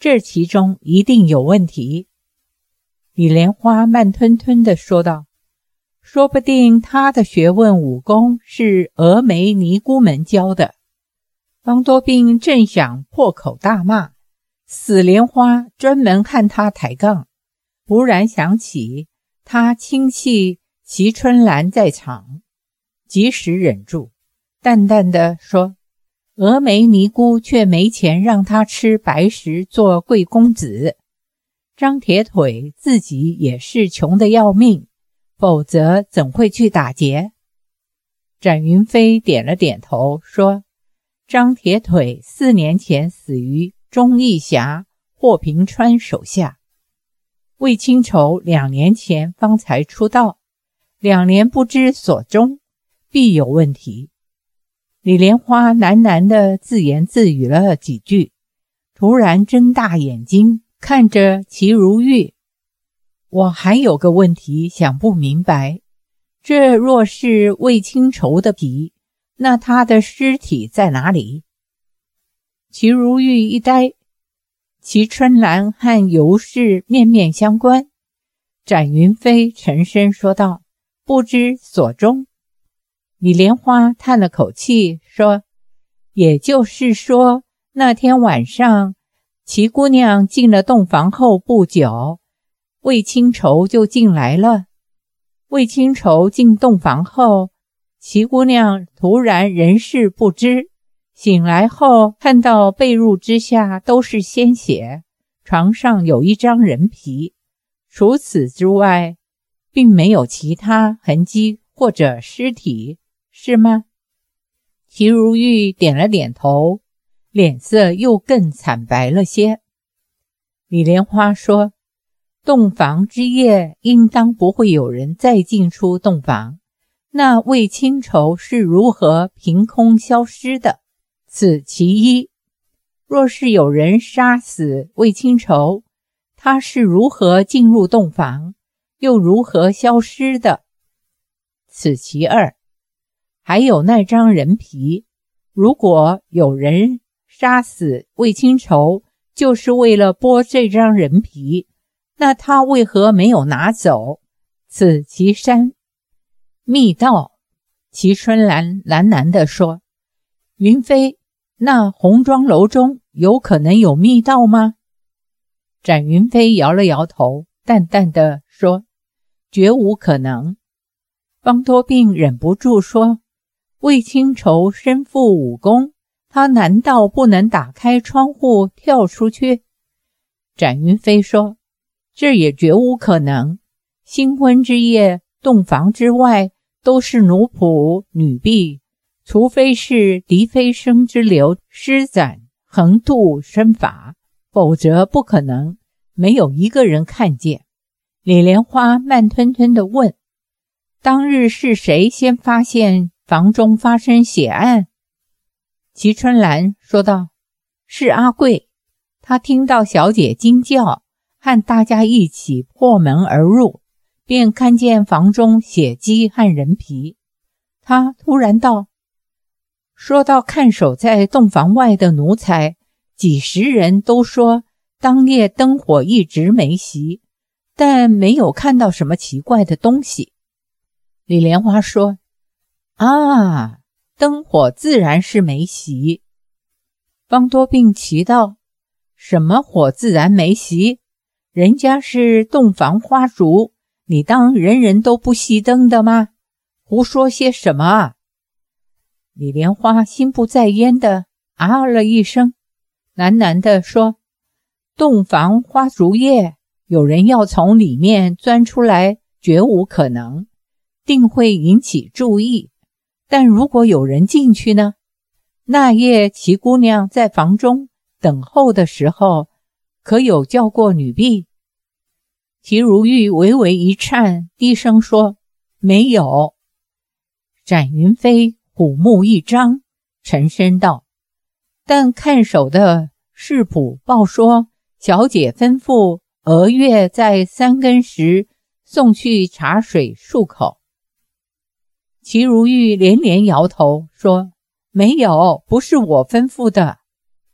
这其中一定有问题。李莲花慢吞吞地说道，说不定他的学问武功是峨眉尼姑们教的。方多病正想破口大骂，死莲花专门和他抬杠，忽然想起他亲戚齐春兰在场，及时忍住，淡淡地说，峨眉尼姑却没钱让他吃白食做贵公子，张铁腿自己也是穷得要命，否则怎会去打劫？展云飞点了点头说，张铁腿4年前死于钟义侠霍平川手下，魏清愁2年前方才出道，2年不知所终，必有问题。李莲花喃喃地自言自语了几句，突然睁大眼睛看着齐如玉，我还有个问题想不明白，这若是魏清愁的皮，那他的尸体在哪里？齐如玉一呆，齐春兰和尤氏面面相关。展云飞沉声说道，不知所终。李莲花叹了口气说，也就是说那天晚上齐姑娘进了洞房后不久，魏清愁就进来了。魏清愁进洞房后，齐姑娘突然人事不知，醒来后看到被褥之下都是鲜血，床上有一张人皮，除此之外并没有其他痕迹或者尸体，是吗？齐如玉点了点头，脸色又更惨白了些。李莲花说，洞房之夜应当不会有人再进出洞房，那魏清愁是如何凭空消失的？此其一。若是有人杀死魏清愁，他是如何进入洞房，又如何消失的？此其二。还有那张人皮，如果有人杀死魏清愁，就是为了剥这张人皮，那他为何没有拿走？此其三。密道。齐春兰喃喃地说，云飞，那红妆楼中有可能有密道吗？展云飞摇了摇头，淡淡地说，绝无可能。方多病忍不住说，魏清愁身负武功，他难道不能打开窗户跳出去？展云飞说，这也绝无可能。新婚之夜，洞房之外都是奴仆女婢，除非是狄飞升之流施展横渡身法，否则不可能，没有一个人看见。李莲花慢吞吞地问，当日是谁先发现房中发生血案？齐春兰说道，是阿贵，他听到小姐惊叫，和大家一起破门而入，便看见房中血迹和人皮。他突然道，说到看守在洞房外的奴才，几十人都说当夜灯火一直没熄，但没有看到什么奇怪的东西。李莲花说，啊，灯火自然是没熄。方多病奇道，什么火自然没熄？人家是洞房花烛，你当人人都不熄灯的吗？胡说些什么啊？李莲花心不在焉的啊了一声，喃喃地说，洞房花烛夜，有人要从里面钻出来，绝无可能，定会引起注意。但如果有人进去呢？那夜齐姑娘在房中等候的时候，可有叫过女婢？齐如玉微微一颤，低声说，没有。展云飞虎目一张，沉声道，但看守的侍仆报说，小姐吩咐额月在3更时送去茶水漱口。齐如玉连连摇头说，没有，不是我吩咐的。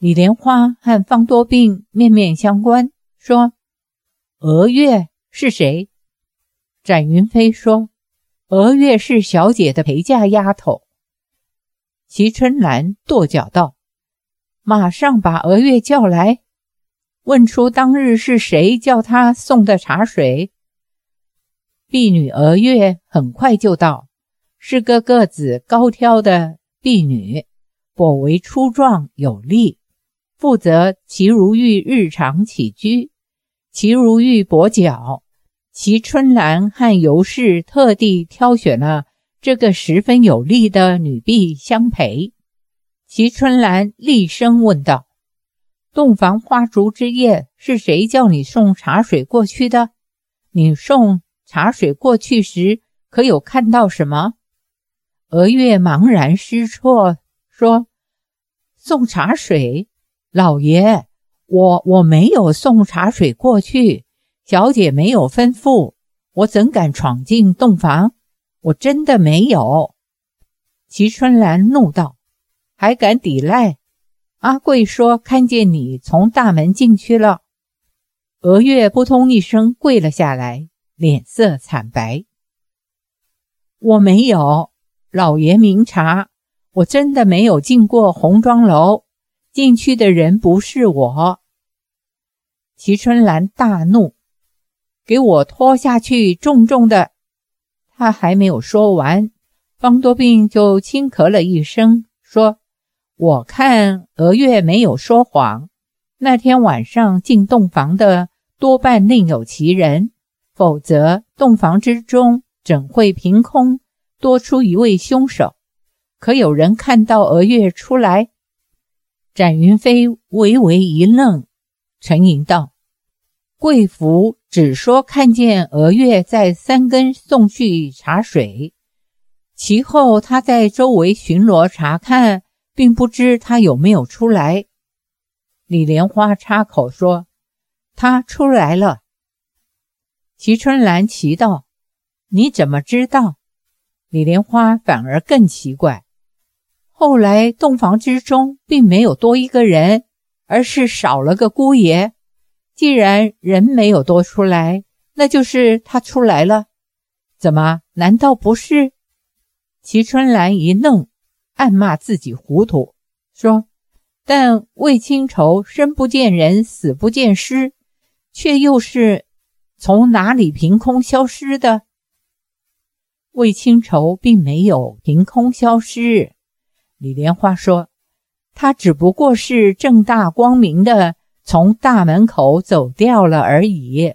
李莲花和方多病面面相关，说：娥月是谁？展云飞说：娥月是小姐的陪嫁丫头。齐春兰跺脚道：马上把娥月叫来，问出当日是谁叫她送的茶水。婢女娥月很快就到，是个个子高挑的婢女，颇为粗壮有力，负责齐如玉日常起居。齐如玉跛脚，齐春兰和尤氏特地挑选了这个十分有力的女婢相陪。齐春兰厉声问道：洞房花烛之夜，是谁叫你送茶水过去的？你送茶水过去时，可有看到什么？娥月茫然失措，说：送茶水？老爷，我没有送茶水过去，小姐没有吩咐，我怎敢闯进洞房？我真的没有。齐春兰怒道：还敢抵赖？阿贵说看见你从大门进去了。娥月扑通一声跪了下来，脸色惨白。我没有，老爷明察，我真的没有进过红妆楼，进去的人不是我。齐春兰大怒：给我拖下去，重重的！他还没有说完，方多病就轻咳了一声，说：我看娥月没有说谎，那天晚上进洞房的多半另有其人，否则洞房之中怎会凭空多出一位凶手？可有人看到娥月出来？展云飞微微一愣，沉吟道：贵府只说看见娥月在三更送去茶水，其后他在周围巡逻查看，并不知他有没有出来。李莲花插口说：他出来了。齐春兰奇道：你怎么知道？李莲花反而更奇怪，后来洞房之中并没有多一个人，而是少了个姑爷。既然人没有多出来，那就是他出来了。怎么，难道不是？齐春兰一愣，暗骂自己糊涂，说：但魏清愁生不见人，死不见尸，却又是从哪里凭空消失的？魏清愁并没有凭空消失，李莲花说，他只不过是正大光明的从大门口走掉了而已。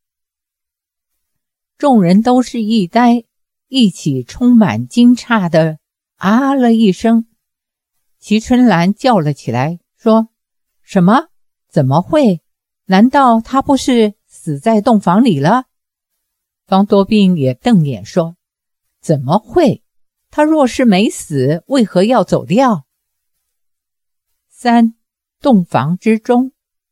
众人都是一呆，一起充满惊诧的啊了一声。齐春兰叫了起来，说：什么？怎么会？难道他不是死在洞房里了？方多病也瞪眼说：怎么会？他若是没死，为何要走掉？3. 洞房之中，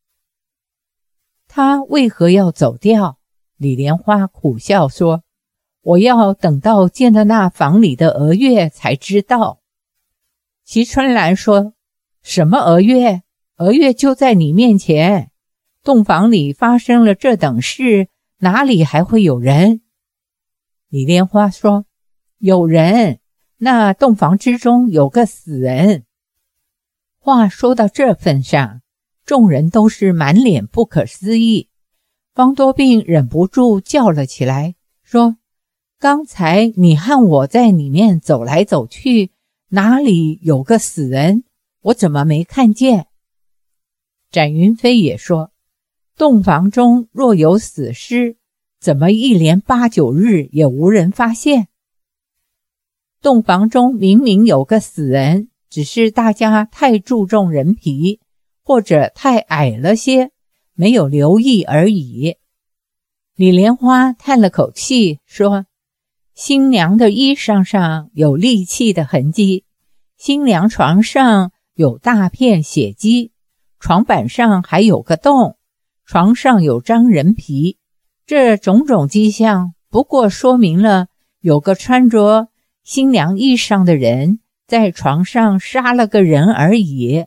他为何要走掉？李莲花苦笑说：我要等到见了那房里的娥月才知道。齐春兰说：什么娥月？娥月就在你面前，洞房里发生了这等事，哪里还会有人？李莲花说：有人，那洞房之中有个死人。话说到这份上，众人都是满脸不可思议。方多病忍不住叫了起来，说：刚才你和我在里面走来走去，哪里有个死人？我怎么没看见？展云飞也说：洞房中若有死尸，怎么一连8、9日也无人发现？洞房中明明有个死人，只是大家太注重人皮，或者太矮了些，没有留意而已。李莲花叹了口气说：新娘的衣裳上有利器的痕迹，新娘床上有大片血迹，床板上还有个洞，床上有张人皮，这种种迹象不过说明了有个穿着新娘衣裳的人在床上杀了个人而已，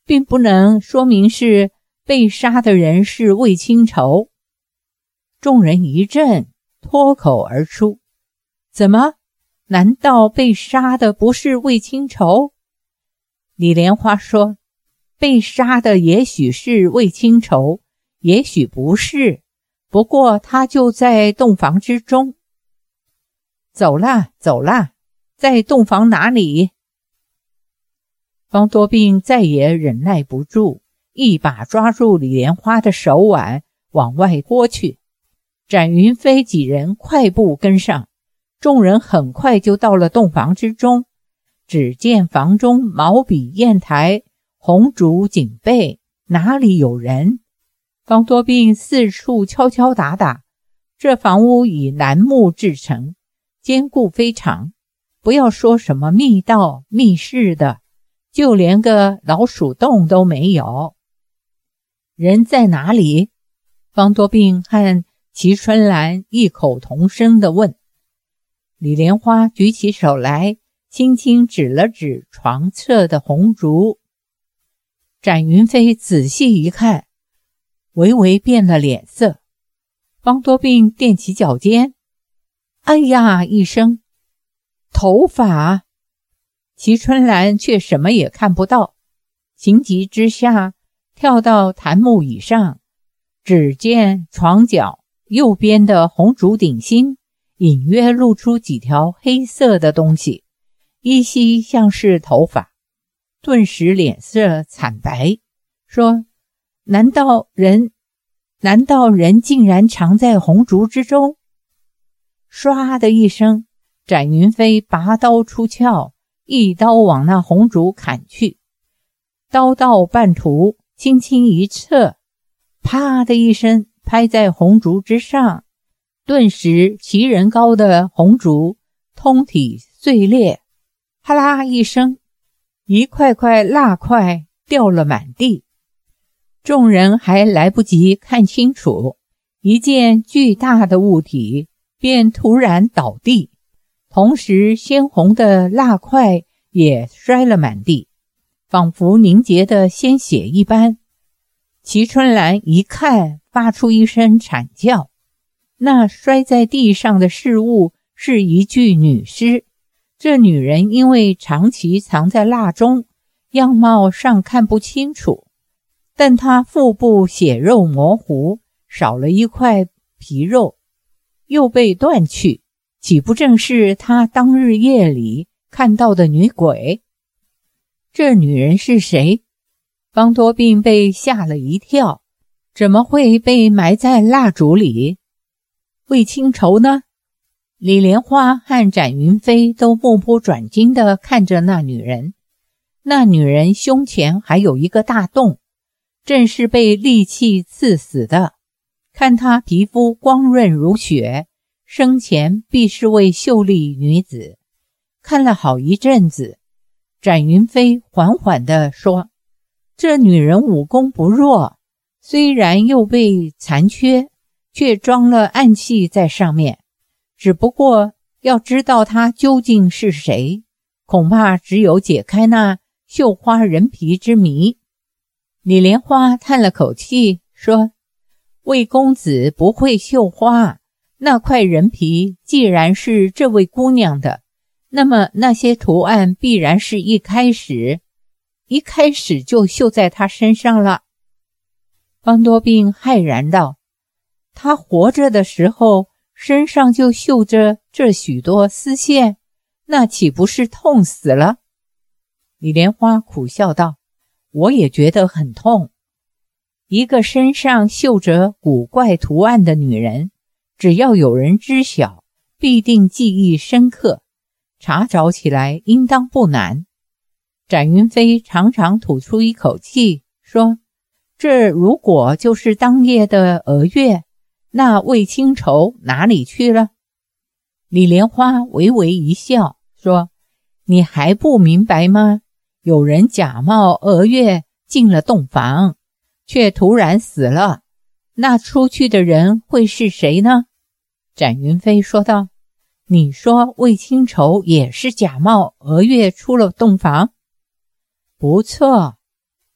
并不能说明是被杀的人是魏清愁。众人一震，脱口而出：怎么？难道被杀的不是魏清愁？李莲花说：被杀的也许是魏清愁，也许不是，不过他就在洞房之中。走啦，走啦，在洞房哪里？方多病再也忍耐不住，一把抓住李莲花的手腕往外拖去。展云飞几人快步跟上，众人很快就到了洞房之中。只见房中毛笔砚台，红烛警备，哪里有人？方多病四处敲敲打打，这房屋以楠木制成，坚固非常，不要说什么密道密室的，就连个老鼠洞都没有。人在哪里？方多病和齐春兰异口同声地问。李莲花举起手来，轻轻指了指床侧的红烛。展云飞仔细一看，微微变了脸色。方多病踮起脚尖，哎呀一声，头发！齐春兰却什么也看不到，情急之下跳到檀木椅上，只见床角右边的红烛顶心隐约露出几条黑色的东西，依稀像是头发，顿时脸色惨白，说：难道人竟然藏在红烛之中？唰的一声，展云飞拔刀出鞘，一刀往那红烛砍去。刀到半途，轻轻一侧，啪的一声拍在红烛之上，顿时齐人高的红烛通体碎裂，哈啦一声，一块块蜡块掉了满地。众人还来不及看清楚，一件巨大的物体便突然倒地，同时鲜红的蜡块也摔了满地，仿佛凝结的鲜血一般。齐春兰一看，发出一声惨叫。那摔在地上的事物是一具女尸，这女人因为长期藏在蜡中，样貌尚看不清楚，但她腹部血肉模糊，少了一块皮肉，又被断去，岂不正是她当日夜里看到的女鬼？这女人是谁？方多病被吓了一跳，怎么会被埋在蜡烛里？魏清愁呢？李莲花和展云飞都目不转睛地看着那女人。那女人胸前还有一个大洞，正是被利器刺死的。看她皮肤光润如雪，生前必是位秀丽女子。看了好一阵子，展云飞缓缓地说：这女人武功不弱，虽然又被残缺，却装了暗器在上面，只不过要知道她究竟是谁，恐怕只有解开那绣花人皮之谜。李莲花叹了口气说：魏公子不会绣花，那块人皮既然是这位姑娘的，那么那些图案必然是一开始就绣在她身上了。方多病骇然道：她活着的时候身上就绣着这许多丝线，那岂不是痛死了？李莲花苦笑道：我也觉得很痛。一个身上绣着古怪图案的女人，只要有人知晓，必定记忆深刻，查找起来应当不难。展云飞长长吐出一口气说：这如果就是当夜的娥月，那魏清愁哪里去了？李莲花微微一笑说：你还不明白吗？有人假冒娥月进了洞房，却突然死了，那出去的人会是谁呢？展云飞说道：你说魏清愁也是假冒娥月出了洞房？不错，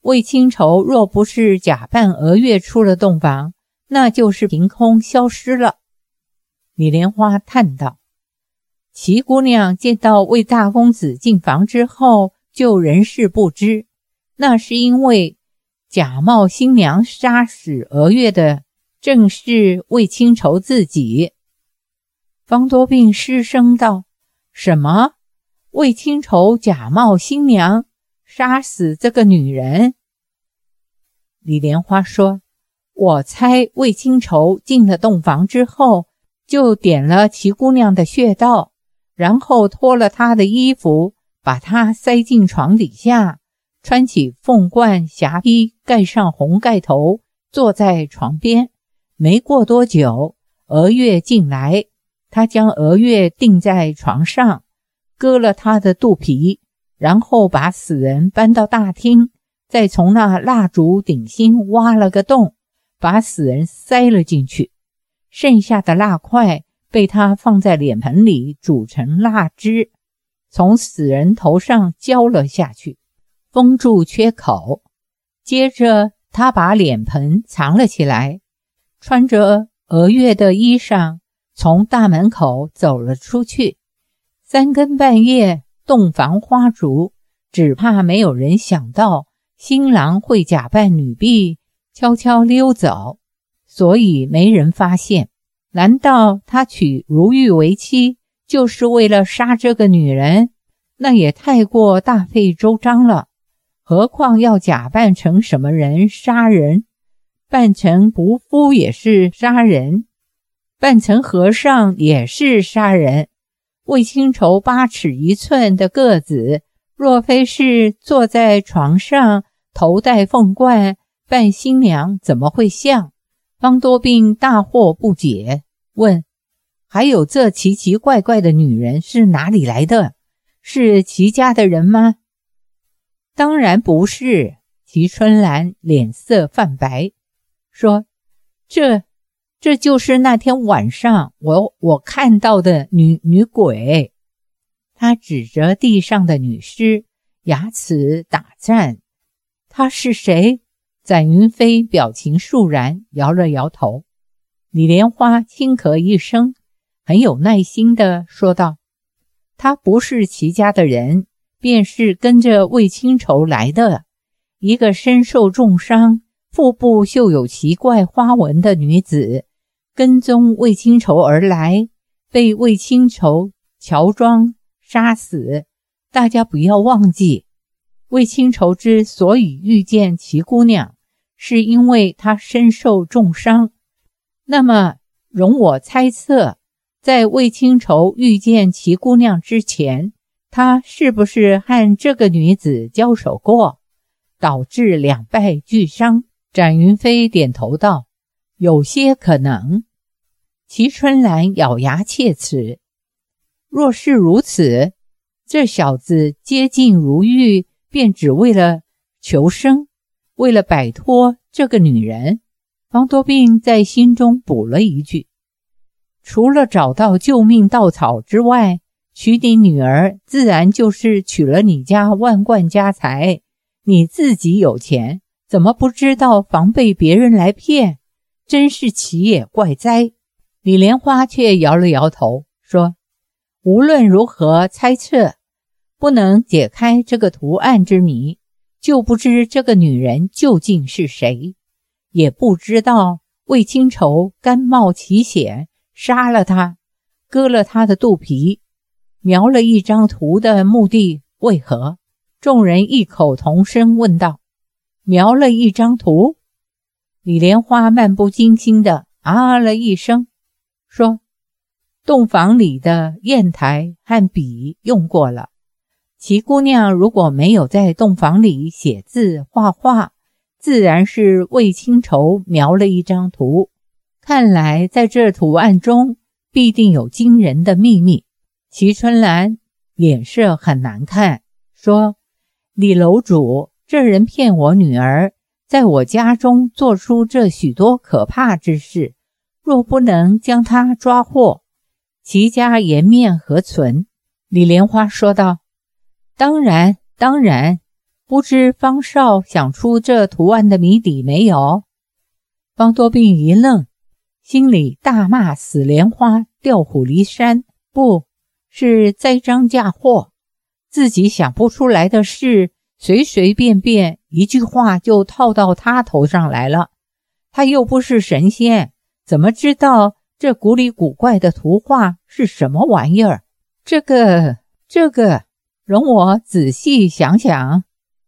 魏清愁若不是假扮娥月出了洞房，那就是凭空消失了。李莲花叹道：齐姑娘见到魏大公子进房之后就人事不知，那是因为假冒新娘杀死娥月的正是魏清愁自己。方多病失声道：什么？魏清愁假冒新娘杀死这个女人？李莲花说：我猜魏清愁进了洞房之后就点了齐姑娘的穴道，然后脱了她的衣服，把她塞进床底下，穿起凤冠霞披，盖上红盖头，坐在床边。没过多久，娥月进来，他将娥月钉在床上，割了她的肚皮，然后把死人搬到大厅，再从那蜡烛顶心挖了个洞，把死人塞了进去。剩下的蜡块被他放在脸盆里煮成蜡汁，从死人头上浇了下去，封住缺口。接着他把脸盆藏了起来，穿着娥月的衣裳从大门口走了出去。三更半夜，洞房花烛，只怕没有人想到新郎会假扮女婢悄悄溜走，所以没人发现。难道他娶如玉为妻就是为了杀这个女人？那也太过大费周章了。何况要假扮成什么人杀人？扮成仆夫也是杀人，扮成和尚也是杀人。魏清愁8尺1寸的个子，若非是坐在床上头戴凤冠扮新娘，怎么会像？方多病大惑不解，问：还有这奇奇怪怪的女人是哪里来的？是齐家的人吗？当然不是。齐春兰脸色泛白，说：这就是那天晚上我看到的女鬼。他指着地上的女尸，牙齿打颤。她是谁？展云飞表情肃然，摇了摇头。李莲花轻咳一声，很有耐心地说道：她不是齐家的人，便是跟着魏清愁来的，一个身受重伤，腹部绣有奇怪花纹的女子，跟踪魏清愁而来，被魏清愁乔装杀死。大家不要忘记，魏清愁之所以遇见齐姑娘，是因为她身受重伤。那么容我猜测，在魏清愁遇见齐姑娘之前，她是不是和这个女子交手过，导致两败俱伤？展云飞点头道：有些可能。齐春兰咬牙切齿，若是如此，这小子接近如玉便只为了求生，为了摆脱这个女人。方多病在心中补了一句：除了找到救命稻草之外，娶你女儿自然就是娶了你家万贯家财，你自己有钱，怎么不知道防备别人来骗？真是奇也怪哉。李莲花却摇了摇头，说：无论如何猜测，不能解开这个图案之谜，就不知这个女人究竟是谁，也不知道魏清愁甘冒奇险杀了她，割了她的肚皮，描了一张图的目的为何？众人异口同声问道：描了一张图？李莲花漫不经心地啊了一声，说：洞房里的砚台和笔用过了，齐姑娘如果没有在洞房里写字画画，自然是魏清愁描了一张图。看来在这图案中必定有惊人的秘密。齐春兰脸色很难看，说：李楼主，这人骗我女儿，在我家中做出这许多可怕之事，若不能将他抓获，齐家颜面何存？李莲花说道：当然， 不知方少想出这图案的谜底没有？”方多病一愣，心里大骂死莲花调虎离山，不是栽赃嫁祸。自己想不出来的事，随随便便一句话就套到他头上来了。他又不是神仙，怎么知道这古里古怪的图画是什么玩意儿？这个，容我仔细想想。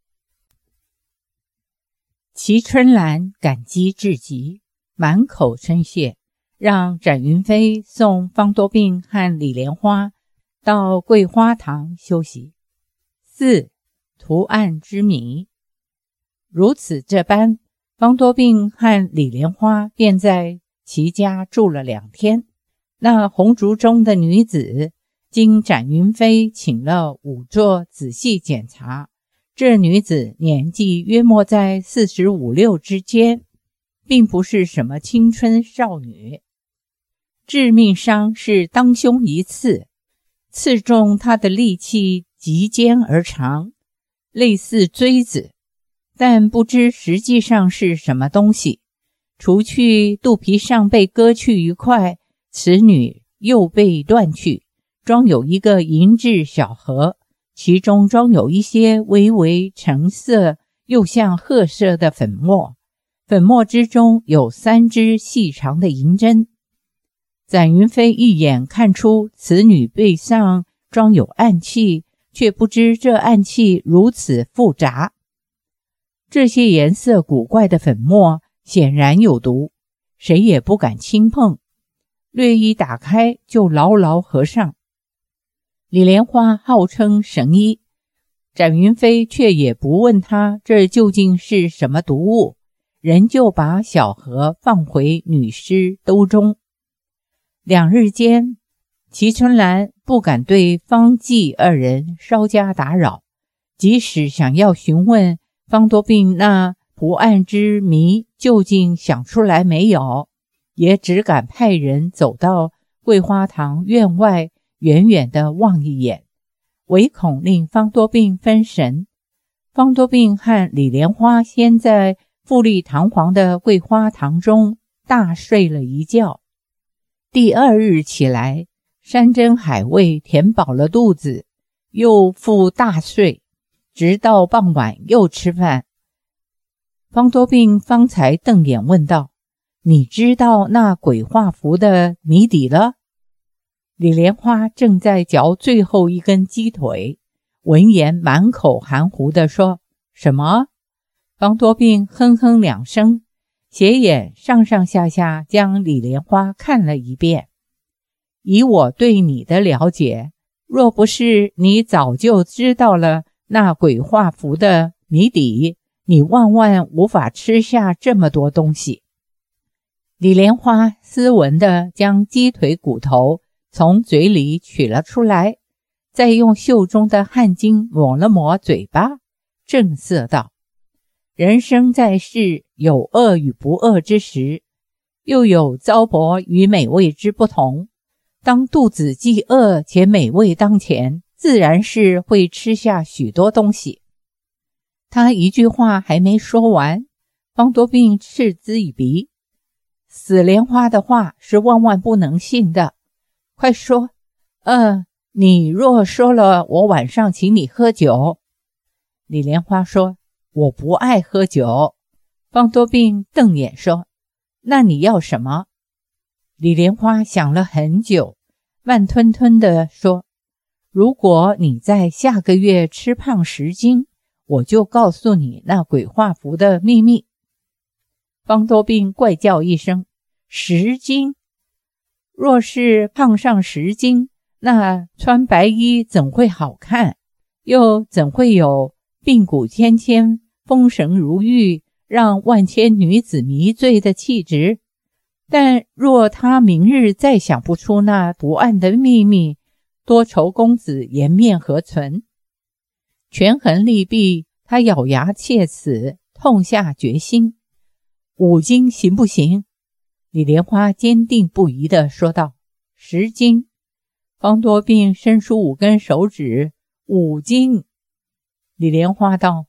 齐春兰感激至极，满口称谢，让展云飞送方多病和李莲花到桂花堂休息。4. 图案之谜。如此这般，方多病和李莲花便在其家住了2天。那红烛中的女子经展云飞请了仵作仔细检查，这女子年纪约莫在45、6之间，并不是什么青春少女。致命伤是当胸一刺，刺中她的利器极尖而长，类似锥子，但不知实际上是什么东西。除去肚皮上被割去一块，此女又被断去，装有一个银质小盒，其中装有一些微微橙色又像褐色的粉末，粉末之中有3支细长的银针。展云飞一眼看出此女背上装有暗器，却不知这暗器如此复杂。这些颜色古怪的粉末显然有毒，谁也不敢轻碰，略一打开就牢牢合上。李莲花号称神医，展云飞却也不问他这究竟是什么毒物，仍旧把小盒放回女尸兜中。2日间，齐春兰不敢对方季2人稍加打扰，即使想要询问方多病那图案之谜究竟想出来没有，也只敢派人走到桂花堂院外，远远地望一眼，唯恐令方多病分神。方多病和李莲花先在富丽堂皇的桂花堂中大睡了一觉。第2日起来，山珍海味填饱了肚子，又复大睡，直到傍晚又吃饭。方多病方才瞪眼问道：“你知道那鬼画符的谜底了？”李莲花正在嚼最后一根鸡腿，闻言满口含糊地说：“什么？”方多病哼哼2声，斜眼上上下下将李莲花看了一遍。以我对你的了解，若不是你早就知道了那鬼画符的谜底，你万万无法吃下这么多东西。李莲花斯文地将鸡腿骨头从嘴里取了出来，再用袖中的汗巾抹了抹嘴巴，正色道：“人生在世，有饿与不饿之时，又有糟粕与美味之不同。当肚子既饿且美味当前，自然是会吃下许多东西。”他一句话还没说完，方多病嗤之以鼻：“死莲花的话是万万不能信的，快说，你若说了我晚上请你喝酒。”李莲花说：“我不爱喝酒。”方多病瞪眼说：“那你要什么？”李莲花想了很久，慢吞吞地说：“如果你在下个月吃胖10斤，我就告诉你那鬼画符的秘密。”方多病怪叫一声：“10斤？若是胖上10斤，那穿白衣怎会好看？又怎会有鬓骨芊芊、风神如玉，让万千女子迷醉的气质？但若他明日再想不出那图案的秘密，多愁公子颜面何存？”权衡利弊，他咬牙切齿，痛下决心。5斤行不行？李莲花坚定不移地说道。10斤。方多病伸出5根手指。5斤。李莲花道：“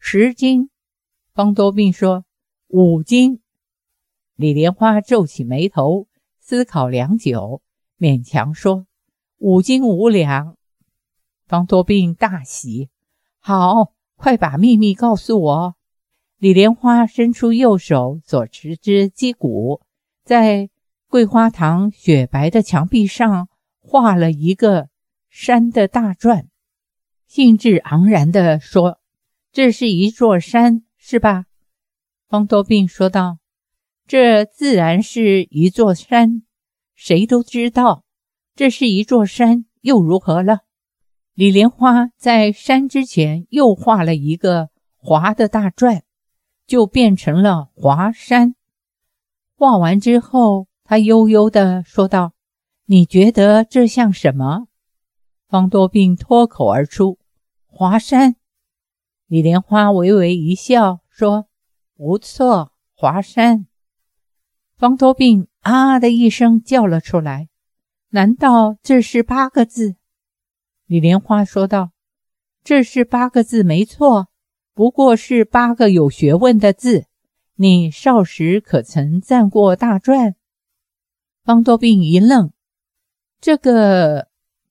10斤。方多病说5斤。李莲花皱起眉头，思考良久，勉强说5斤5两。方多病大喜，好，快把秘密告诉我。李莲花伸出右手所持之击鼓，在桂花堂雪白的墙壁上画了一个山的大转，兴致盎然地说，这是一座山，是吧？方多病说道，这自然是一座山，谁都知道，这是一座山又如何了？李莲花在山之前又画了一个华的大转，就变成了华山。画完之后，他悠悠地说道，你觉得这像什么？方多病脱口而出，华山。李莲花微微一笑，说，不错，华山。方多病啊的一声叫了出来，难道这是8个字？李莲花说道，这是8个字没错，不过是8个有学问的字。你少时可曾赞过大传？方多病一愣，这个，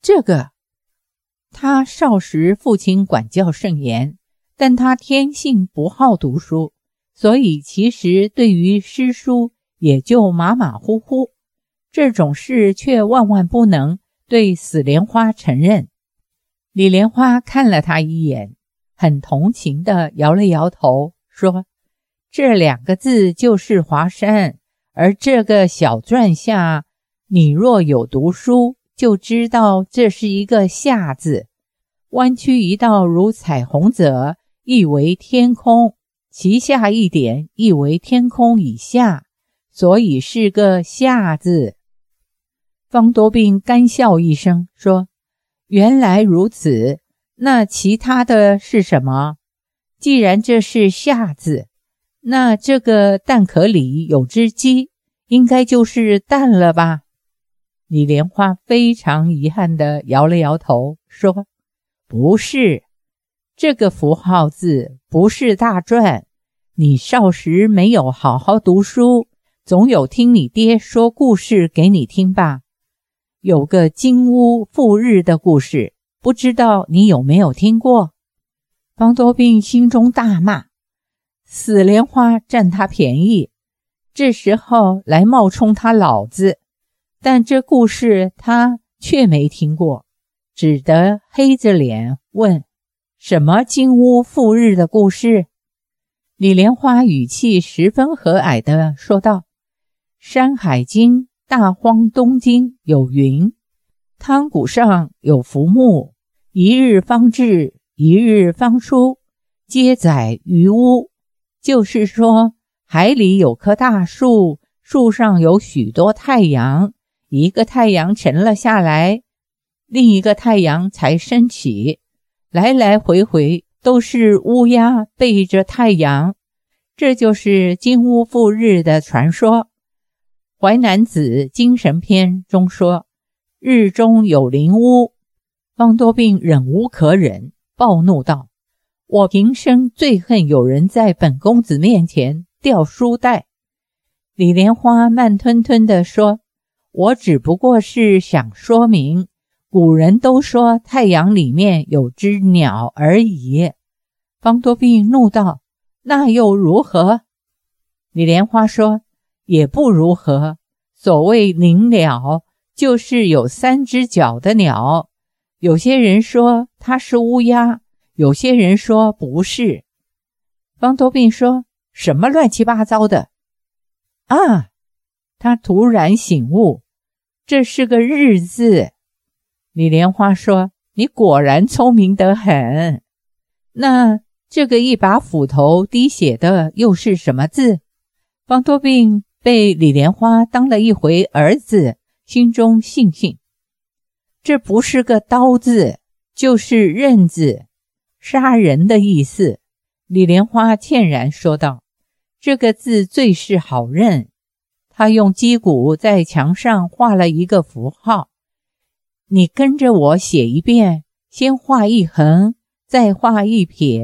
他少时父亲管教甚严，但他天性不好读书，所以其实对于诗书也就马马虎虎，这种事却万万不能对死莲花承认。李莲花看了他一眼，很同情地摇了摇头，说，这2个字就是华山，而这个小篆下，你若有读书，就知道这是一个下字，弯曲一道如彩虹者，意为天空，其下一点意为天空以下，所以是个下字。方多病干笑一声，说，原来如此，那其他的是什么？既然这是下字，那这个蛋壳里有只鸡，应该就是蛋了吧？李莲花非常遗憾地摇了摇头，说，不是，这个符号字不是大篆，你少时没有好好读书，总有听你爹说故事给你听吧？有个金乌赴日的故事，不知道你有没有听过？方多病心中大骂，死莲花占他便宜，这时候来冒充他老子，但这故事他却没听过，只得黑着脸问，什么金乌赴日的故事？李莲花语气十分和蔼地说道，山海经大荒东经有云，汤谷上有浮木，一日方至，一日方出，皆载于屋。就是说，海里有棵大树，树上有许多太阳，一个太阳沉了下来，另一个太阳才升起，来来回回都是乌鸦背着太阳，这就是金乌赴日的传说。淮南子精神篇中说，日中有灵乌。方多病忍无可忍，暴怒道，我平生最恨有人在本公子面前掉书袋。李莲花慢吞吞地说，我只不过是想说明，古人都说太阳里面有只鸟而已。方多病怒道，那又如何？李莲花说，也不如何，所谓灵鸟，就是有3只脚的鸟，有些人说它是乌鸦，有些人说不是。方多病说，什么乱七八糟的啊！他突然醒悟，这是个日字。李莲花说，你果然聪明得很。那这个一把斧头滴血的又是什么字？方多病被李莲花当了一回儿子，心中悻悻。这不是个刀字，就是刃字，杀人的意思。李莲花歉然说道，这个字最是好认。他用击鼓在墙上画了一个符号，你跟着我写一遍，先画一横，再画一撇，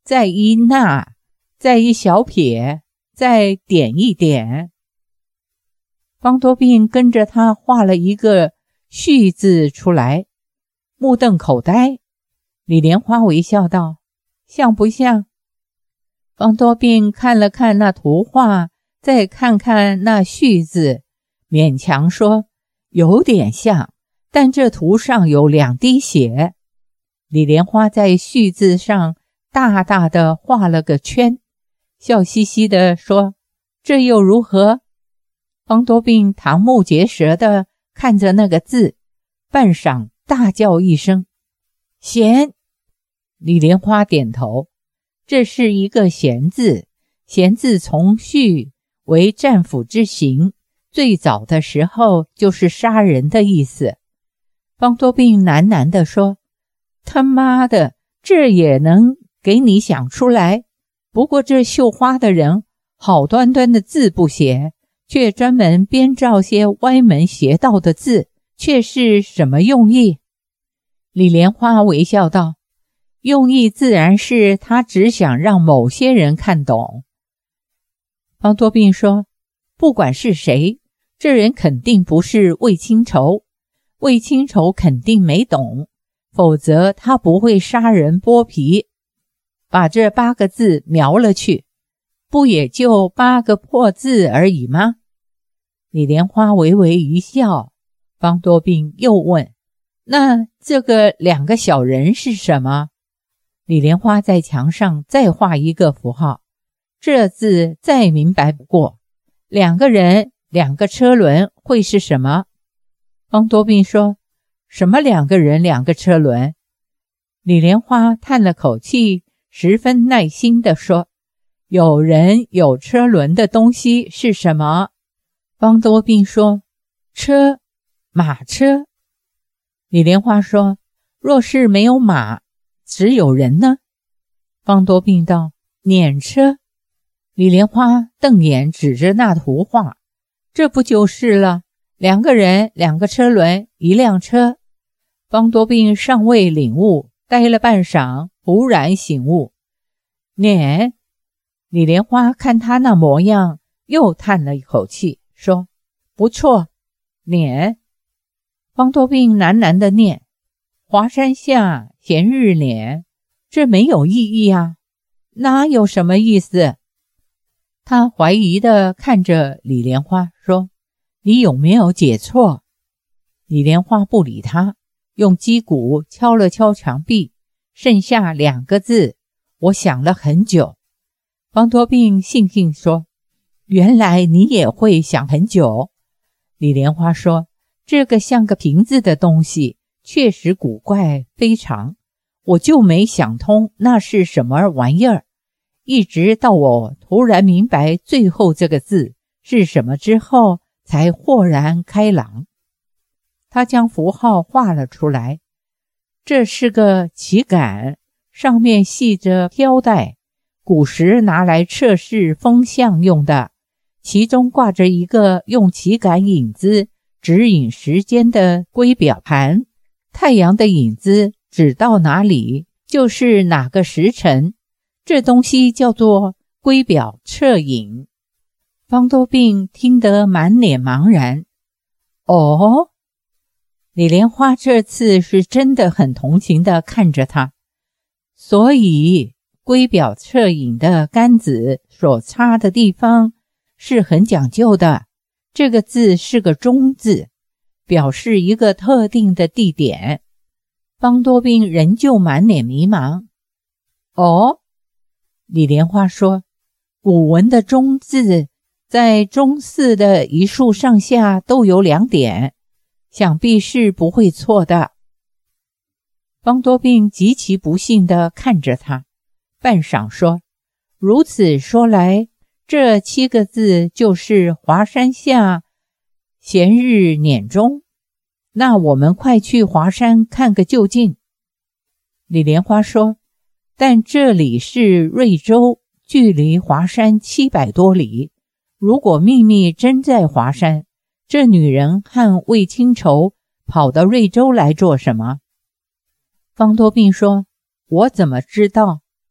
再一捺，再一小撇，再点一点。方多病跟着他画了一个续字出来，目瞪口呆。李莲花微笑道：像不像？方多病看了看那图画，再看看那续字，勉强说有点像，但这图上有2滴血。李莲花在续字上大大的画了个圈，笑嘻嘻地说：这又如何？方多病瞠目结舌地看着那个字，半晌大叫一声：贤！李莲花点头，这是一个贤字，贤字从续为战斧之形，最早的时候就是杀人的意思。方多病喃喃地说：他妈的，这也能给你想出来？不过这绣花的人好端端的字不写，却专门编造些歪门邪道的字，却是什么用意？李莲花微笑道：用意自然是他只想让某些人看懂。方多病说：不管是谁，这人肯定不是魏清愁，魏清愁肯定没懂，否则他不会杀人剥皮，把这8个字描了去，不也就8个破字而已吗？李莲花微微一笑。方多病又问：那这个2个小人是什么？李莲花在墙上再画一个符号，这字再明白不过。2个人2个车轮会是什么？方多病说：什么2个人2个车轮？李莲花叹了口气，十分耐心地说：有人有车轮的东西是什么？方多病说：车，马车。李莲花说：若是没有马，只有人呢？方多病道：辇车。李莲花瞪眼指着那图画：这不就是了？2个人2个车轮1辆车。方多病尚未领悟，呆了半晌，忽然醒悟。辇。李莲花看他那模样，又叹了一口气，说：不错，辇。方多病喃喃地念：华山下闲日辇，这没有意义啊，哪有什么意思？他怀疑地看着李莲花说：你有没有解错？李莲花不理他，用击鼓敲了敲墙壁，剩下2个字：我想了很久。方多病悻悻说：原来你也会想很久。李莲花说：这个像个瓶子的东西确实古怪非常，我就没想通那是什么玩意儿，一直到我突然明白最后这个字是什么之后，才豁然开朗。他将符号画了出来，这是个旗杆，上面系着飘带，古时拿来测试风向用的，其中挂着一个用旗杆引子指引时间的龟表盘，太阳的影子指到哪里就是哪个时辰，这东西叫做龟表测引。方多病听得满脸茫然。哦，李莲花这次是真的很同情地看着他。所以龟表测引的杆子所插的地方是很讲究的，这个字是个中字，表示一个特定的地点。方多病仍旧满脸迷茫。哦，李莲花说，古文的中字在中四的一竖上下都有2点，想必是不会错的。方多病极其不幸地看着他，半晌说，如此说来，这7个字就是华山下闲日辇中，那我们快去华山看个究竟。李莲花说，但这里是瑞州，距离华山700多里，如果秘密真在华山，这女人和魏清愁跑到瑞州来做什么？方多病说，我怎么知道？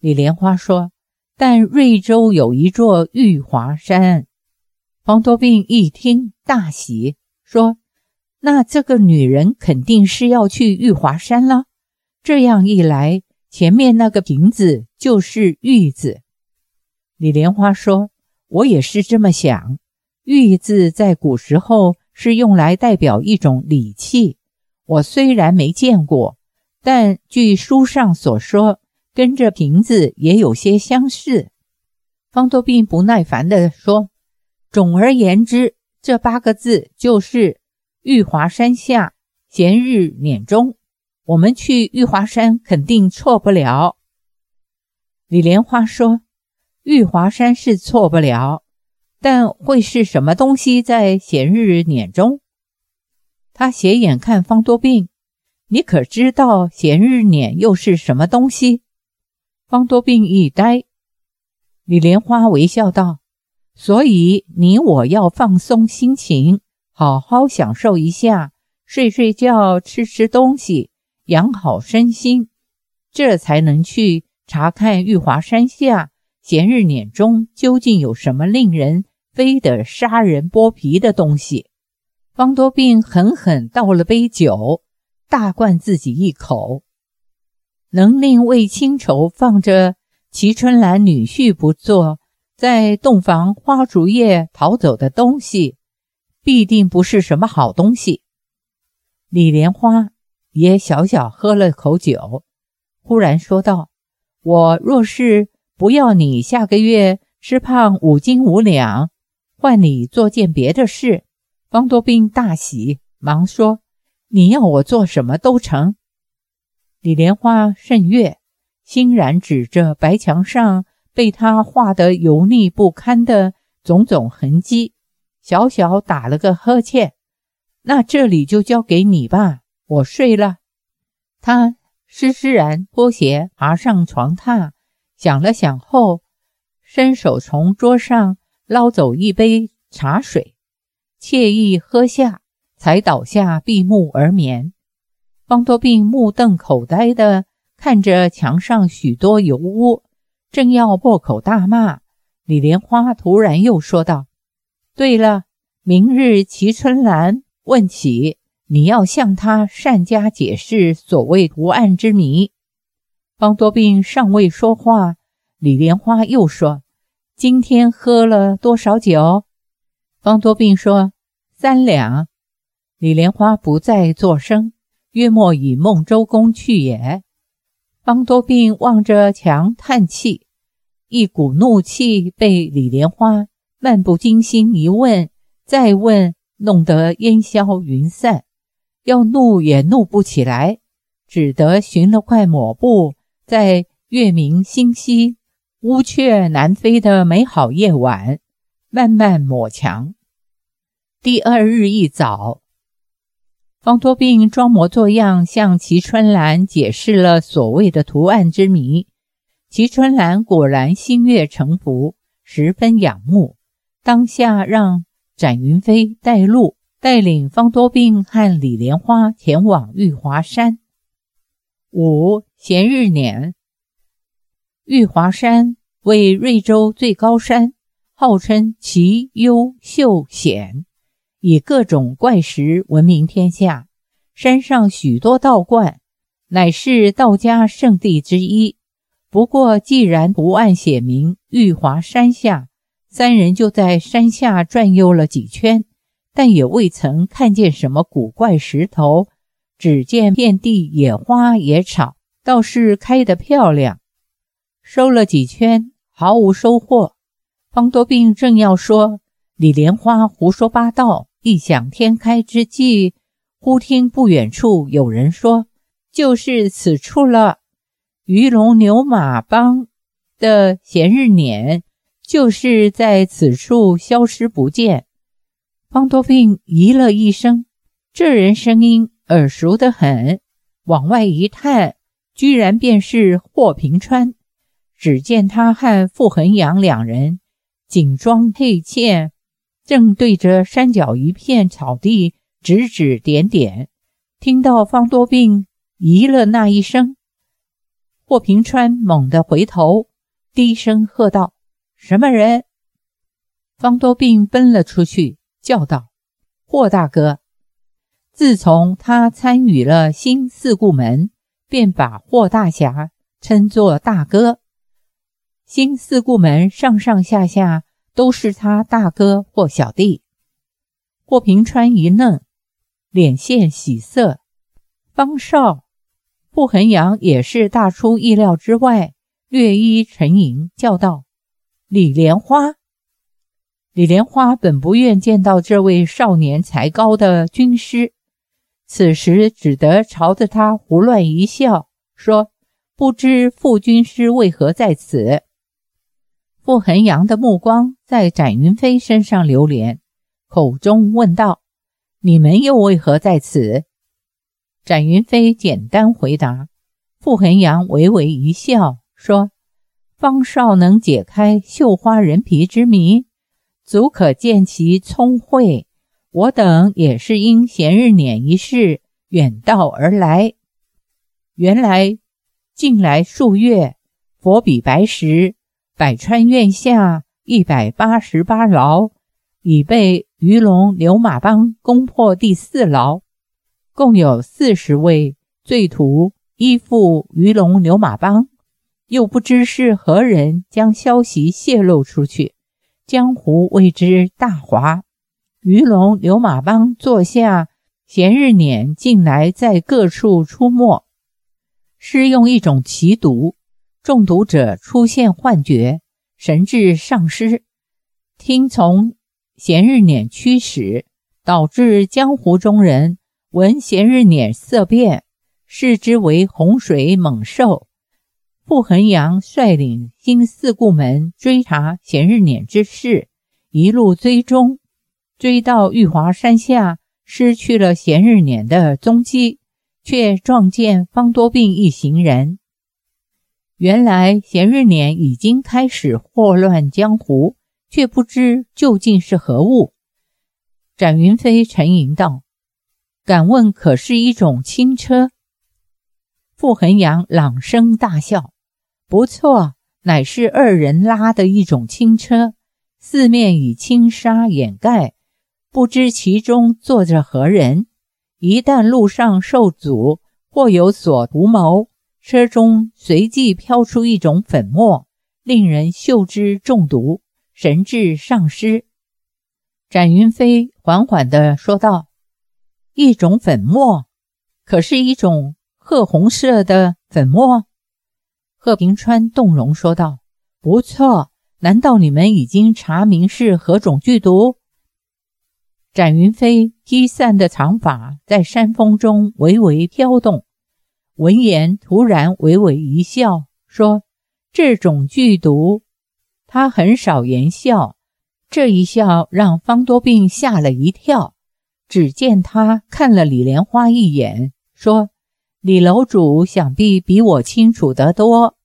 李莲花说，但瑞州有一座玉华山。方多病一听大喜，说，那这个女人肯定是要去玉华山了，这样一来，前面那个瓶子就是玉字。李莲花说，我也是这么想，玉字在古时候是用来代表一种礼器，我虽然没见过，但据书上所说，跟这瓶子也有些相似。方多病不耐烦地说，总而言之，这8个字就是玉华山下闲日辇中，我们去玉华山肯定错不了。李莲花说，玉华山是错不了，但会是什么东西在闲日辇中？他斜眼看方多病，你可知道闲日辇又是什么东西？方多病一呆。李莲花微笑道，所以你我要放松心情，好好享受一下，睡睡觉，吃吃东西，养好身心，这才能去查看玉华山下闲日辇中究竟有什么令人非得杀人剥皮的东西。方多病狠狠倒了杯酒，大灌自己一口。能令魏清愁放着齐春兰女婿不做，在洞房花烛夜逃走的东西，必定不是什么好东西。李莲花也小小喝了口酒，忽然说道，我若是不要你下个月吃胖5斤5两，换你做件别的事。方多病大喜，忙说，你要我做什么都成。李莲花甚悦，欣然指着白墙上被他画得油腻不堪的种种痕迹，小小打了个呵欠，那这里就交给你吧，我睡了。他施施然脱鞋爬上床榻，想了想后，伸手从桌上捞走一杯茶水，惬意喝下，才倒下闭目而眠。方多病目瞪口呆地看着墙上许多油污，正要破口大骂，李莲花突然又说道，对了，明日齐春兰问起，你要向他善加解释所谓图案之谜。方多病尚未说话，李莲花又说，今天喝了多少酒？方多病说3两。李莲花不再作声，约莫以孟周公去也。方多病望着墙叹气，一股怒气被李莲花漫不经心一问再问弄得烟消云散，要怒也怒不起来，只得寻了块抹布，在月明星稀乌鹊南飞的美好夜晚慢慢抹墙。第2日一早，方多病装模作样向齐春兰解释了所谓的图案之谜。齐春兰果然心悦诚服，十分仰慕，当下让展云飞带路，带领方多病和李莲花前往玉华山。5. 闲日辇。玉华山为瑞州最高山，号称奇幽秀险，以各种怪石闻名天下，山上许多道观，乃是道家圣地之一。不过既然图案写明玉华山下，三人就在山下转悠了几圈，但也未曾看见什么古怪石头，只见遍地野花野草，倒是开得漂亮。收了几圈，毫无收获。方多病正要说李莲花胡说八道，异想天开之际，忽听不远处有人说，就是此处了，鱼龙牛马帮的闲日辇就是在此处消失不见。方多病咦了一声，这人声音耳熟得很，往外一探，居然便是霍平川。只见他和傅恒阳两人锦装佩剑，正对着山脚一片草地指指点点。听到方多病咦了那一声， 霍平川猛地回头，低声喝道：什么人？方多病奔了出去，叫道：霍大哥。自从他参与了新四顾门，便把霍大侠称作大哥。新四顾门上上下下都是他大哥或小弟。霍平川一愣，脸现喜色。方少，傅衡阳也是大出意料之外，略一沉吟，叫道：李莲花。李莲花本不愿见到这位少年才高的军师，此时只得朝着他胡乱一笑，说：不知傅军师为何在此？傅衡阳的目光在展云飞身上流连，口中问道：你们又为何在此？展云飞简单回答。傅衡阳微微一笑，说：方少能解开绣花人皮之谜，足可见其聪慧。我等也是因闲日辇一事远道而来。原来近来数月，佛比白石百川院下188牢已被鱼龙牛马帮攻破第4牢，共有40位罪徒依附鱼龙牛马帮，又不知是何人将消息泄露出去，江湖为之大哗。鱼龙牛马帮坐下闲日辇近来在各处出没，施用一种奇毒，中毒者出现幻觉，神智丧失，听从闲日辇驱使，导致江湖中人闻闲日辇色变，视之为洪水猛兽。傅衡阳率领新四顾门追查闲日辇之事，一路追踪，追到玉华山下，失去了闲日辇的踪迹，却撞见方多病一行人。原来闲日辇已经开始祸乱江湖，却不知究竟是何物。展云飞沉吟道：敢问可是一种轻车？傅衡阳朗声大笑：不错，乃是2人拉的一种轻车，四面以轻纱掩盖，不知其中坐着何人。一旦路上受阻，或有所图谋，车中随即飘出一种粉末，令人嗅之中毒，神智丧失。展云飞缓缓地说道：一种粉末？可是一种褐红色的粉末？贺平川动容说道：不错，难道你们已经查明是何种剧毒？展云飞披散的长发在山风中微微飘动，闻言突然微微一笑，说：这种剧毒。他很少言笑，这一笑让方多病吓了一跳，只见他看了李莲花一眼，说：李楼主想必比我清楚得多。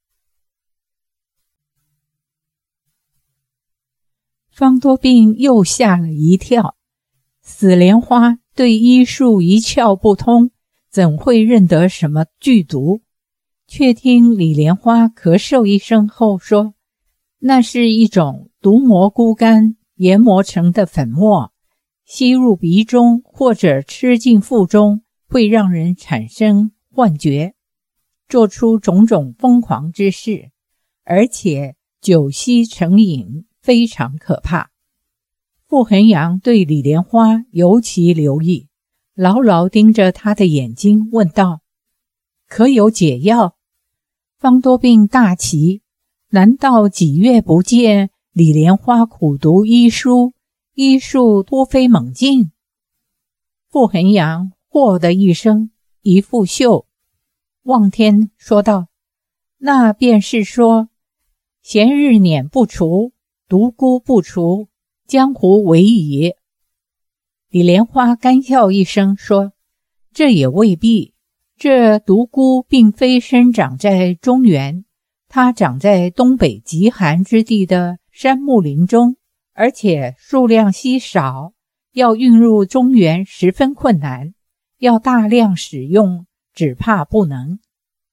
方多病又吓了一跳，死莲花对医术一窍不通，怎会认得什么剧毒？却听李莲花咳嗽一声后说：那是一种毒蘑菇干研磨成的粉末，吸入鼻中或者吃进腹中，会让人产生幻觉，做出种种疯狂之事，而且酒吸成瘾，非常可怕。傅衡阳对李莲花尤其留意，牢牢盯着他的眼睛，问道：可有解药？方多病大奇，难道几月不见李莲花苦读医书，医术多非猛进？傅衡阳嚯的一声，一拂袖，望天说道：那便是说，闲日辇不除，独孤不除，江湖为夷。李莲花干笑一声说：这也未必，这独孤并非生长在中原，它长在东北极寒之地的山木林中，而且数量稀少，要运入中原十分困难，要大量使用，只怕不能。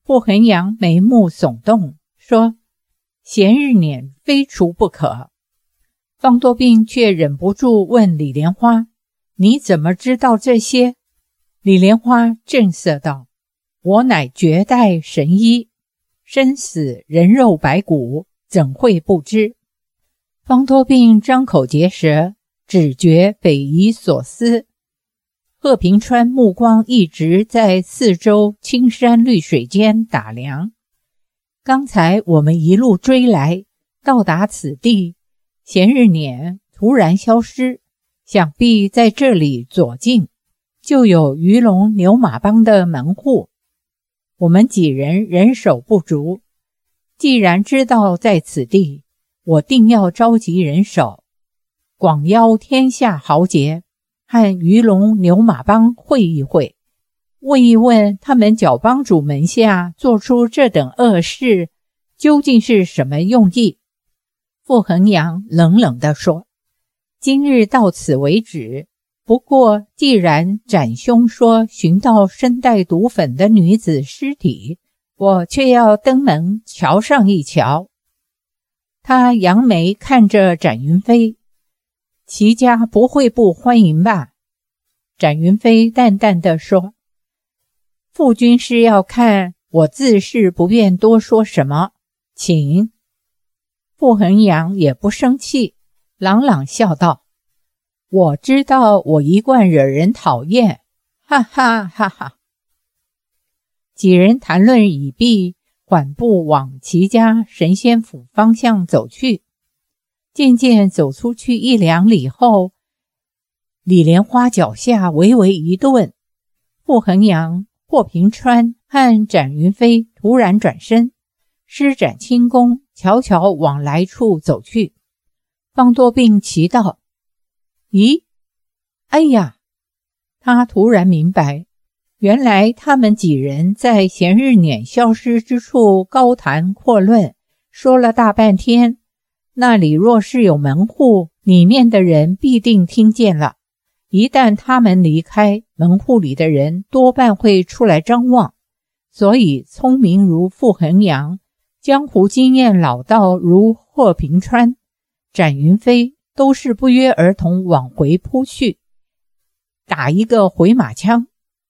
傅恒阳眉目耸动，说：闲日撵非除不可。方多病却忍不住问李莲花：你怎么知道这些？李莲花正色道：我乃绝代神医，生死人肉白骨，怎会不知？方多病张口结舌，只觉匪夷所思。贺平川目光一直在四周青山绿水间打量。刚才我们一路追来，到达此地，闲日撵突然消失，想必在这里左近就有鱼龙牛马帮的门户。我们几人人手不足，既然知道在此地，我定要召集人手，广邀天下豪杰和鱼龙牛马帮会一会，问一问他们角帮主门下做出这等恶事究竟是什么用意。傅恒阳冷冷地说：今日到此为止，不过既然展兄说寻到身带毒粉的女子尸体，我却要登门瞧上一瞧。他扬眉看着展云飞：齐家不会不欢迎吧？展云飞淡淡地说：傅军师要看，我自是不便多说什么，请。傅恒阳也不生气，朗朗笑道：我知道我一贯惹人讨厌，哈哈哈哈。几人谈论已毕，缓步往齐家神仙府方向走去。渐渐走出去1、2里后，李莲花脚下微微一顿，傅恒阳、霍平川和展云飞突然转身，施展轻功，悄悄往来处走去。方多病奇道：咦，哎呀！他突然明白，原来他们几人在闲日撵消失之处高谈阔论，说了大半天，那里若是有门户，里面的人必定听见了。一旦他们离开，门户里的人多半会出来张望。所以聪明如傅恒阳，江湖经验老道如霍平川、展云飞，都是不约而同往回扑去，打一个回马枪。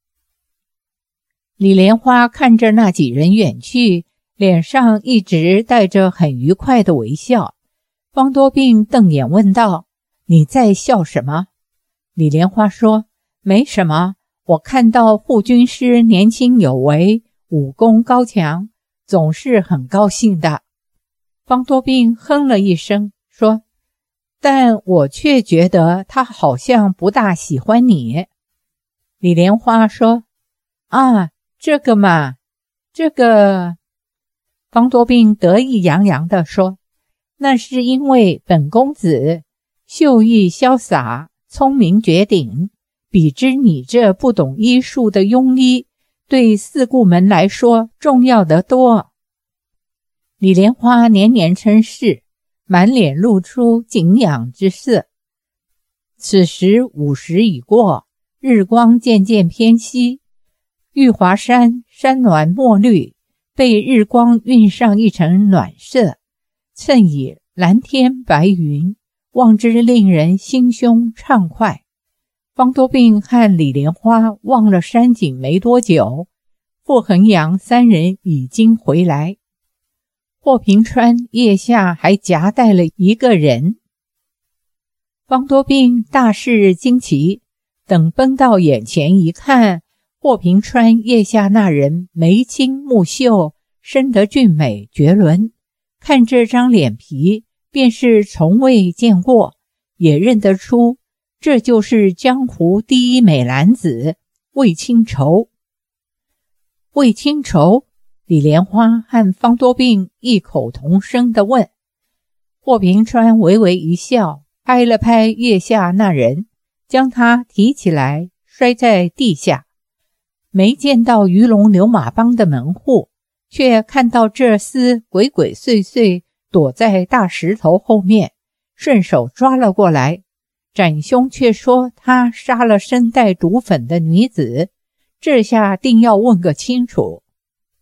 李莲花看着那几人远去，脸上一直带着很愉快的微笑。方多病瞪眼问道：你在笑什么？李莲花说：没什么，我看到傅军师年轻有为，武功高强，总是很高兴的。方多病哼了一声说：但我却觉得他好像不大喜欢你。李莲花说：啊，这个嘛，这个。方多病得意洋洋地说：那是因为本公子秀逸潇洒，聪明绝顶，比之你这不懂医术的庸医，对四顾门来说重要得多。李莲花连连称是，满脸露出敬仰之色。此时午时已过，日光渐渐偏西，玉华山山峦墨绿，被日光晕上一层暖色，衬以蓝天白云，望之令人心胸畅快。方多病和李莲花望了山景没多久，傅恒阳3人已经回来。霍平川腋下还夹带了一个人。方多病大是惊奇，等奔到眼前一看，霍平川腋下那人眉清目秀，生得俊美绝伦，看这张脸皮便是从未见过，也认得出这就是江湖第一美男子魏清愁。魏清愁？李莲花和方多病异口同声地问。霍平川微微一笑，拍了拍腋下那人，将他提起来摔在地下。没见到鱼龙牛马帮的门户，却看到这厮鬼鬼祟祟躲在大石头后面，顺手抓了过来。展兄却说他杀了身带毒粉的女子，这下定要问个清楚。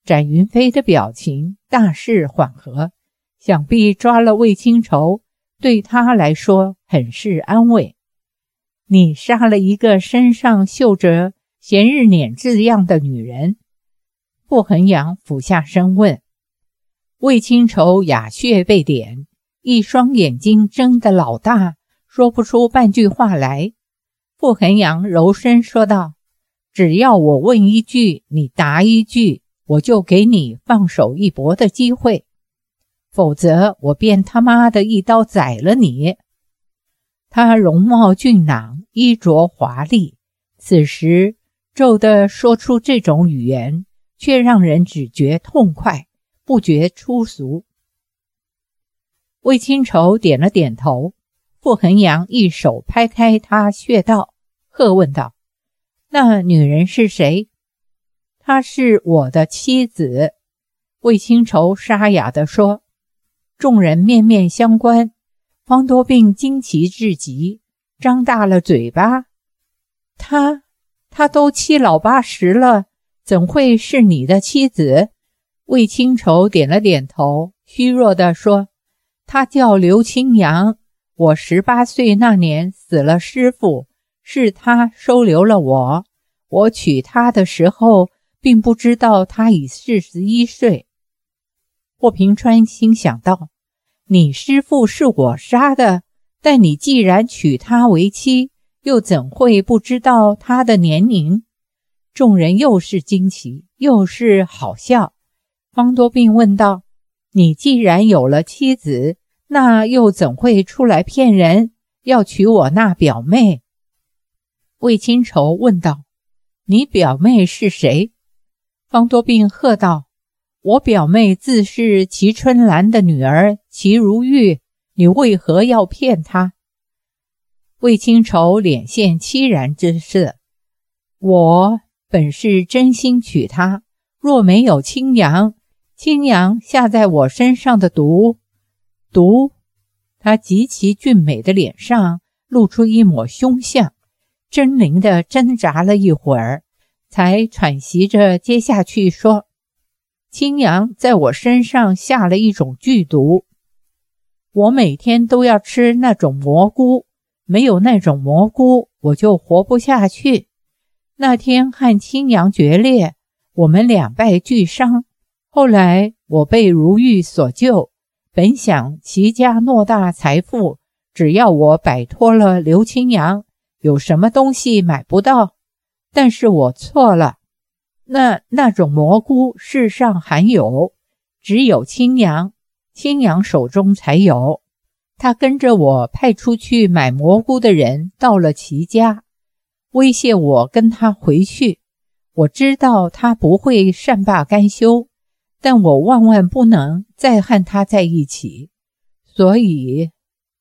展云飞的表情大势缓和，想必抓了魏清愁对他来说很是安慰。你杀了一个身上绣着闲日辇字样的女人。傅衡阳俯下身问。魏清愁哑穴被点，一双眼睛睁得老大，说不出半句话来。傅衡阳柔声说道，只要我问一句，你答一句，我就给你放手一搏的机会，否则我便他妈的一刀宰了你。他容貌俊朗，衣着华丽，此时骤地说出这种语言，却让人只觉痛快，不觉粗俗。魏清愁点了点头，傅衡阳一手拍开他穴道，喝问道，那女人是谁？她是我的妻子。魏清愁沙哑地说。众人面面相观，方多病惊奇至极，张大了嘴巴。他都七老八十了，怎会是你的妻子？魏清愁点了点头，虚弱地说，他叫刘清扬，我18岁那年死了师父，是他收留了我。我娶她的时候并不知道她已41岁。霍平川心想道，你师父是我杀的，但你既然娶她为妻，又怎会不知道她的年龄？众人又是惊奇又是好笑。方多病问道，你既然有了妻子，那又怎会出来骗人，要娶我那表妹？魏清愁问道，你表妹是谁？方多病喝道，我表妹自是齐春兰的女儿齐如玉，你为何要骗她？魏清愁脸现凄然之色，我本是真心娶她，若没有青阳下在我身上的毒，她极其俊美的脸上露出一抹凶相，狰狞地挣扎了一会儿，才喘息着接下去说，青阳在我身上下了一种剧毒，我每天都要吃那种蘑菇，没有那种蘑菇我就活不下去。那天和青阳决裂，我们两败俱伤，后来我被如玉所救，本想齐家偌大财富，只要我摆脱了刘青阳，有什么东西买不到，但是我错了。那种蘑菇世上罕有，只有青阳手中才有。他跟着我派出去买蘑菇的人到了齐家，威胁我跟他回去。我知道他不会善罢甘休，但我万万不能再和他在一起，所以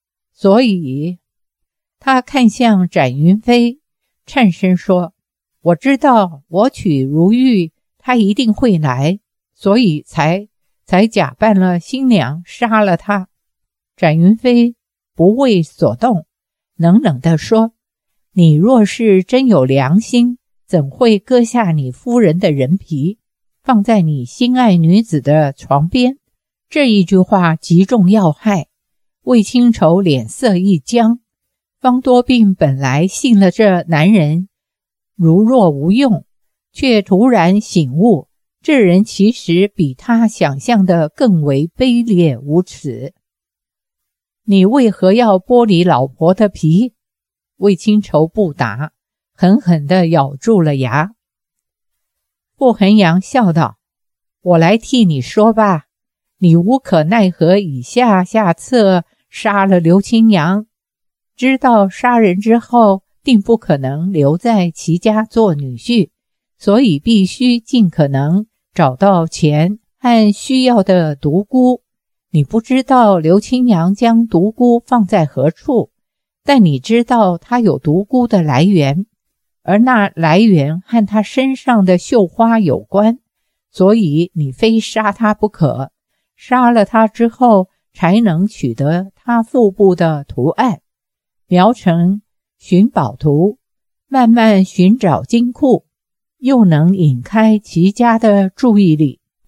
他看向展云飞，颤声说，我知道我娶如玉，他一定会来，所以才假扮了新娘杀了他。展云飞不为所动，冷冷地说，你若是真有良心，怎会割下你夫人的人皮，放在你心爱女子的床边？这一句话击中要害。魏清愁脸色一僵，方多病本来信了这男人如若无用，却突然醒悟，这人其实比他想象的更为卑劣无耻。你为何要剥离老婆的皮？魏清愁不答，狠狠地咬住了牙。傅衡阳笑道，我来替你说吧，你无可奈何以下策杀了刘青阳，知道杀人之后定不可能留在齐家做女婿，所以必须尽可能找到钱和需要的毒菇。你不知道刘青阳将毒菇放在何处，但你知道他有毒菇的来源，而那来源和他身上的绣花有关，所以你非杀他不可。杀了他之后，才能取得他腹部的图案，描成寻宝图，慢慢寻找金库，又能引开齐家的注意力。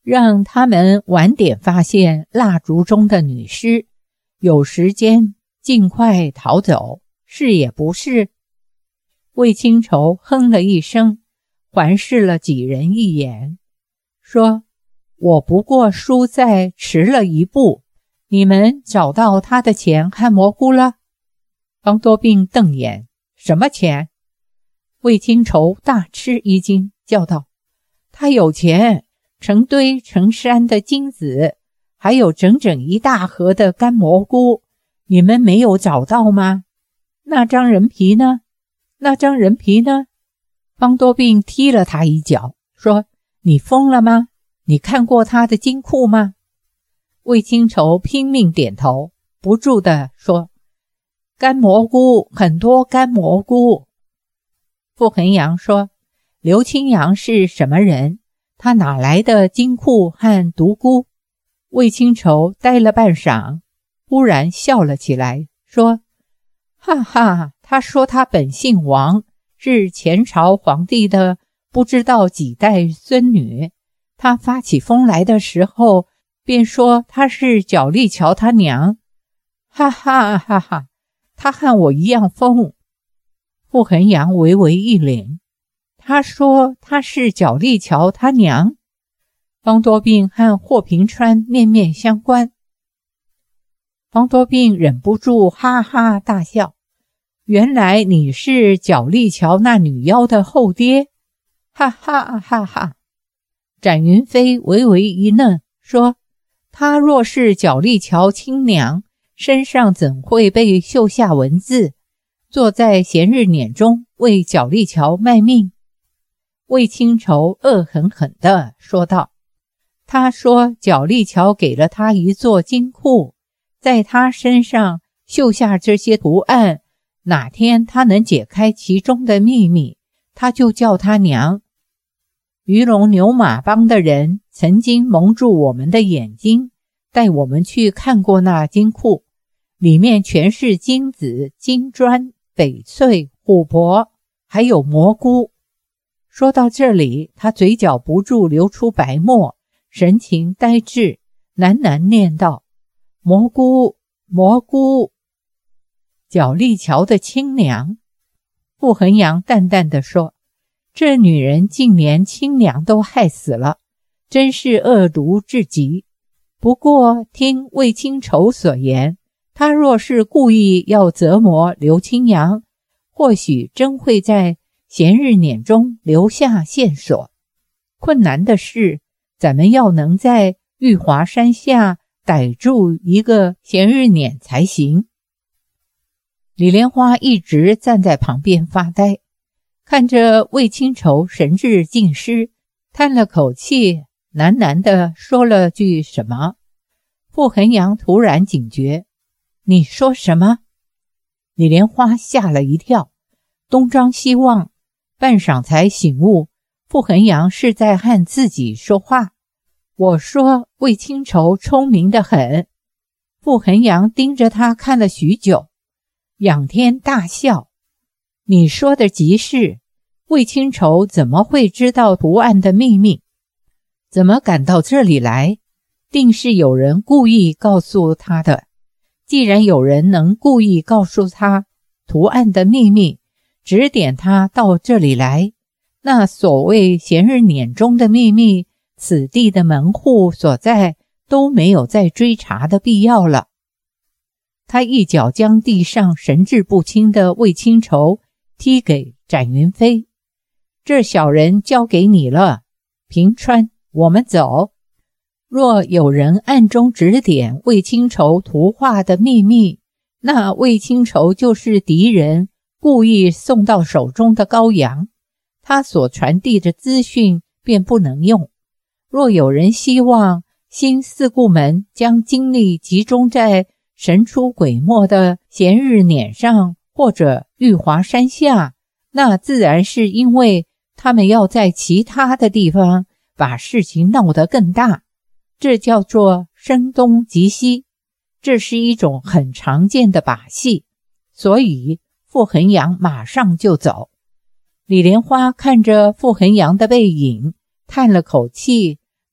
让他们晚点发现蜡烛中的女尸，有时间尽快逃走，是也不是？魏清愁哼了一声，环视了几人一眼，说：我不过输在迟了一步，你们找到他的钱和蘑菇了？方多病瞪眼：什么钱？魏清愁大吃一惊，叫道：他有钱，成堆成山的金子，还有整整一大盒的干蘑菇，你们没有找到吗？那张人皮呢？那张人皮呢？方多病踢了他一脚，说：你疯了吗？你看过他的金库吗？魏清愁拼命点头，不住地说：干蘑菇，很多干蘑菇。傅恒阳说：刘清扬是什么人？他哪来的金库和独孤？魏清愁呆了半晌，忽然笑了起来，说：哈哈，他说他本姓王，是前朝皇帝的不知道几代孙女。他发起疯来的时候，便说他是角力桥他娘。哈哈哈哈，他和我一样疯。傅恒阳微微一凛，他说他是角力桥他娘。方多病和霍平川面面相关，方多病忍不住哈哈大笑：原来你是角力桥那女妖的后爹！哈哈哈哈。展云飞微微一愣，说：她若是角力桥亲娘，身上怎会被绣下文字，坐在闲日辇中为角力桥卖命？魏清愁恶狠狠地说道：他说角力桥给了他一座金库，在他身上绣下这些图案，哪天他能解开其中的秘密，他就叫他娘。鱼龙牛马帮的人曾经蒙住我们的眼睛，带我们去看过那金库，里面全是金子、金砖、翡翠、琥珀，还有蘑菇。说到这里，他嘴角不住流出白沫，神情呆滞，喃喃念道：蘑菇，蘑菇。角力桥的亲娘。傅恒阳淡淡地说：这女人竟连亲娘都害死了，真是恶毒至极。不过听魏清愁所言，她若是故意要折磨刘清扬，或许真会在闲日辇中留下线索。困难的是，咱们要能在玉华山下逮住一个闲日辇才行。李莲花一直站在旁边发呆，看着魏清愁神志尽失，叹了口气，喃喃地说了句什么。傅恒阳突然警觉：你说什么？李莲花吓了一跳，东张西望，半晌才醒悟，傅恒阳是在和自己说话。我说魏清愁聪明得很。傅恒阳盯着他看了许久，仰天大笑：你说的极是，魏清愁怎么会知道图案的秘密？怎么赶到这里来？定是有人故意告诉他的。既然有人能故意告诉他图案的秘密，指点他到这里来，那所谓闲日辇中的秘密，此地的门户所在，都没有再追查的必要了。他一脚将地上神志不清的魏清愁踢给展云飞：这小人交给你了，平川，我们走。若有人暗中指点魏清愁图画的秘密，那魏清愁就是敌人故意送到手中的羔羊，他所传递的资讯便不能用。若有人希望新四顾门将精力集中在神出鬼没的闲日辇上或者玉华山下，那自然是因为他们要在其他的地方把事情闹得更大，这叫做声东击西，这是一种很常见的把戏。所以傅恒阳马上就走。李莲花看着傅恒阳的背影，叹了口气，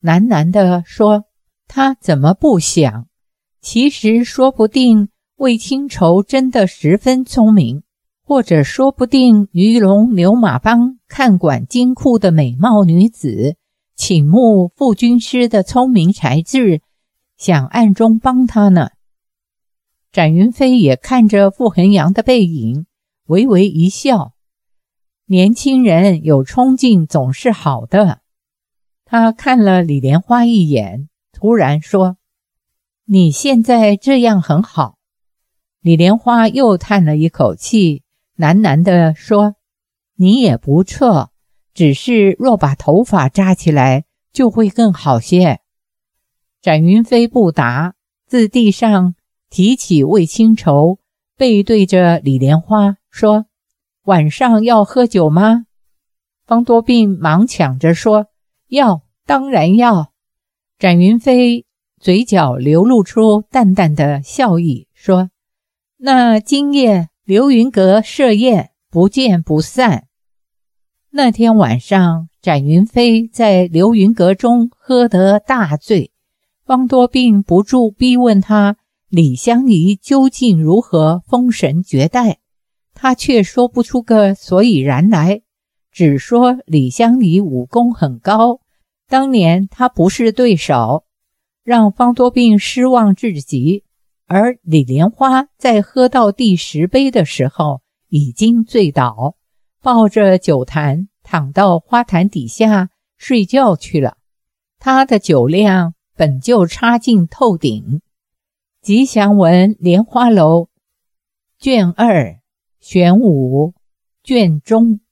喃喃地说，他怎么不想？其实说不定魏清愁真的十分聪明，或者说不定鱼龙牛马帮看管金库的美貌女子倾慕傅军师的聪明才智，想暗中帮他呢。展云飞也看着傅恒阳的背影，微微一笑。年轻人有冲劲总是好的。他看了李莲花一眼，突然说，你现在这样很好。李莲花又叹了一口气，喃喃地说，你也不错，只是若把头发扎起来就会更好些。展云飞不答，自地上提起魏清愁，背对着李莲花说，晚上要喝酒吗？方多病忙抢着说，要，当然要。展云飞嘴角流露出淡淡的笑意，说，那今夜流云阁设宴，不见不散。那天晚上，展云飞在流云阁中喝得大醉，方多病不住逼问他李香怡究竟如何封神绝代，他却说不出个所以然来，只说李香怡武功很高，当年他不是对手，让方多病失望至极。而李莲花在喝到第10杯的时候已经醉倒，抱着酒坛躺到花坛底下睡觉去了。他的酒量本就差劲透顶。吉祥文莲花楼卷2玄武卷中。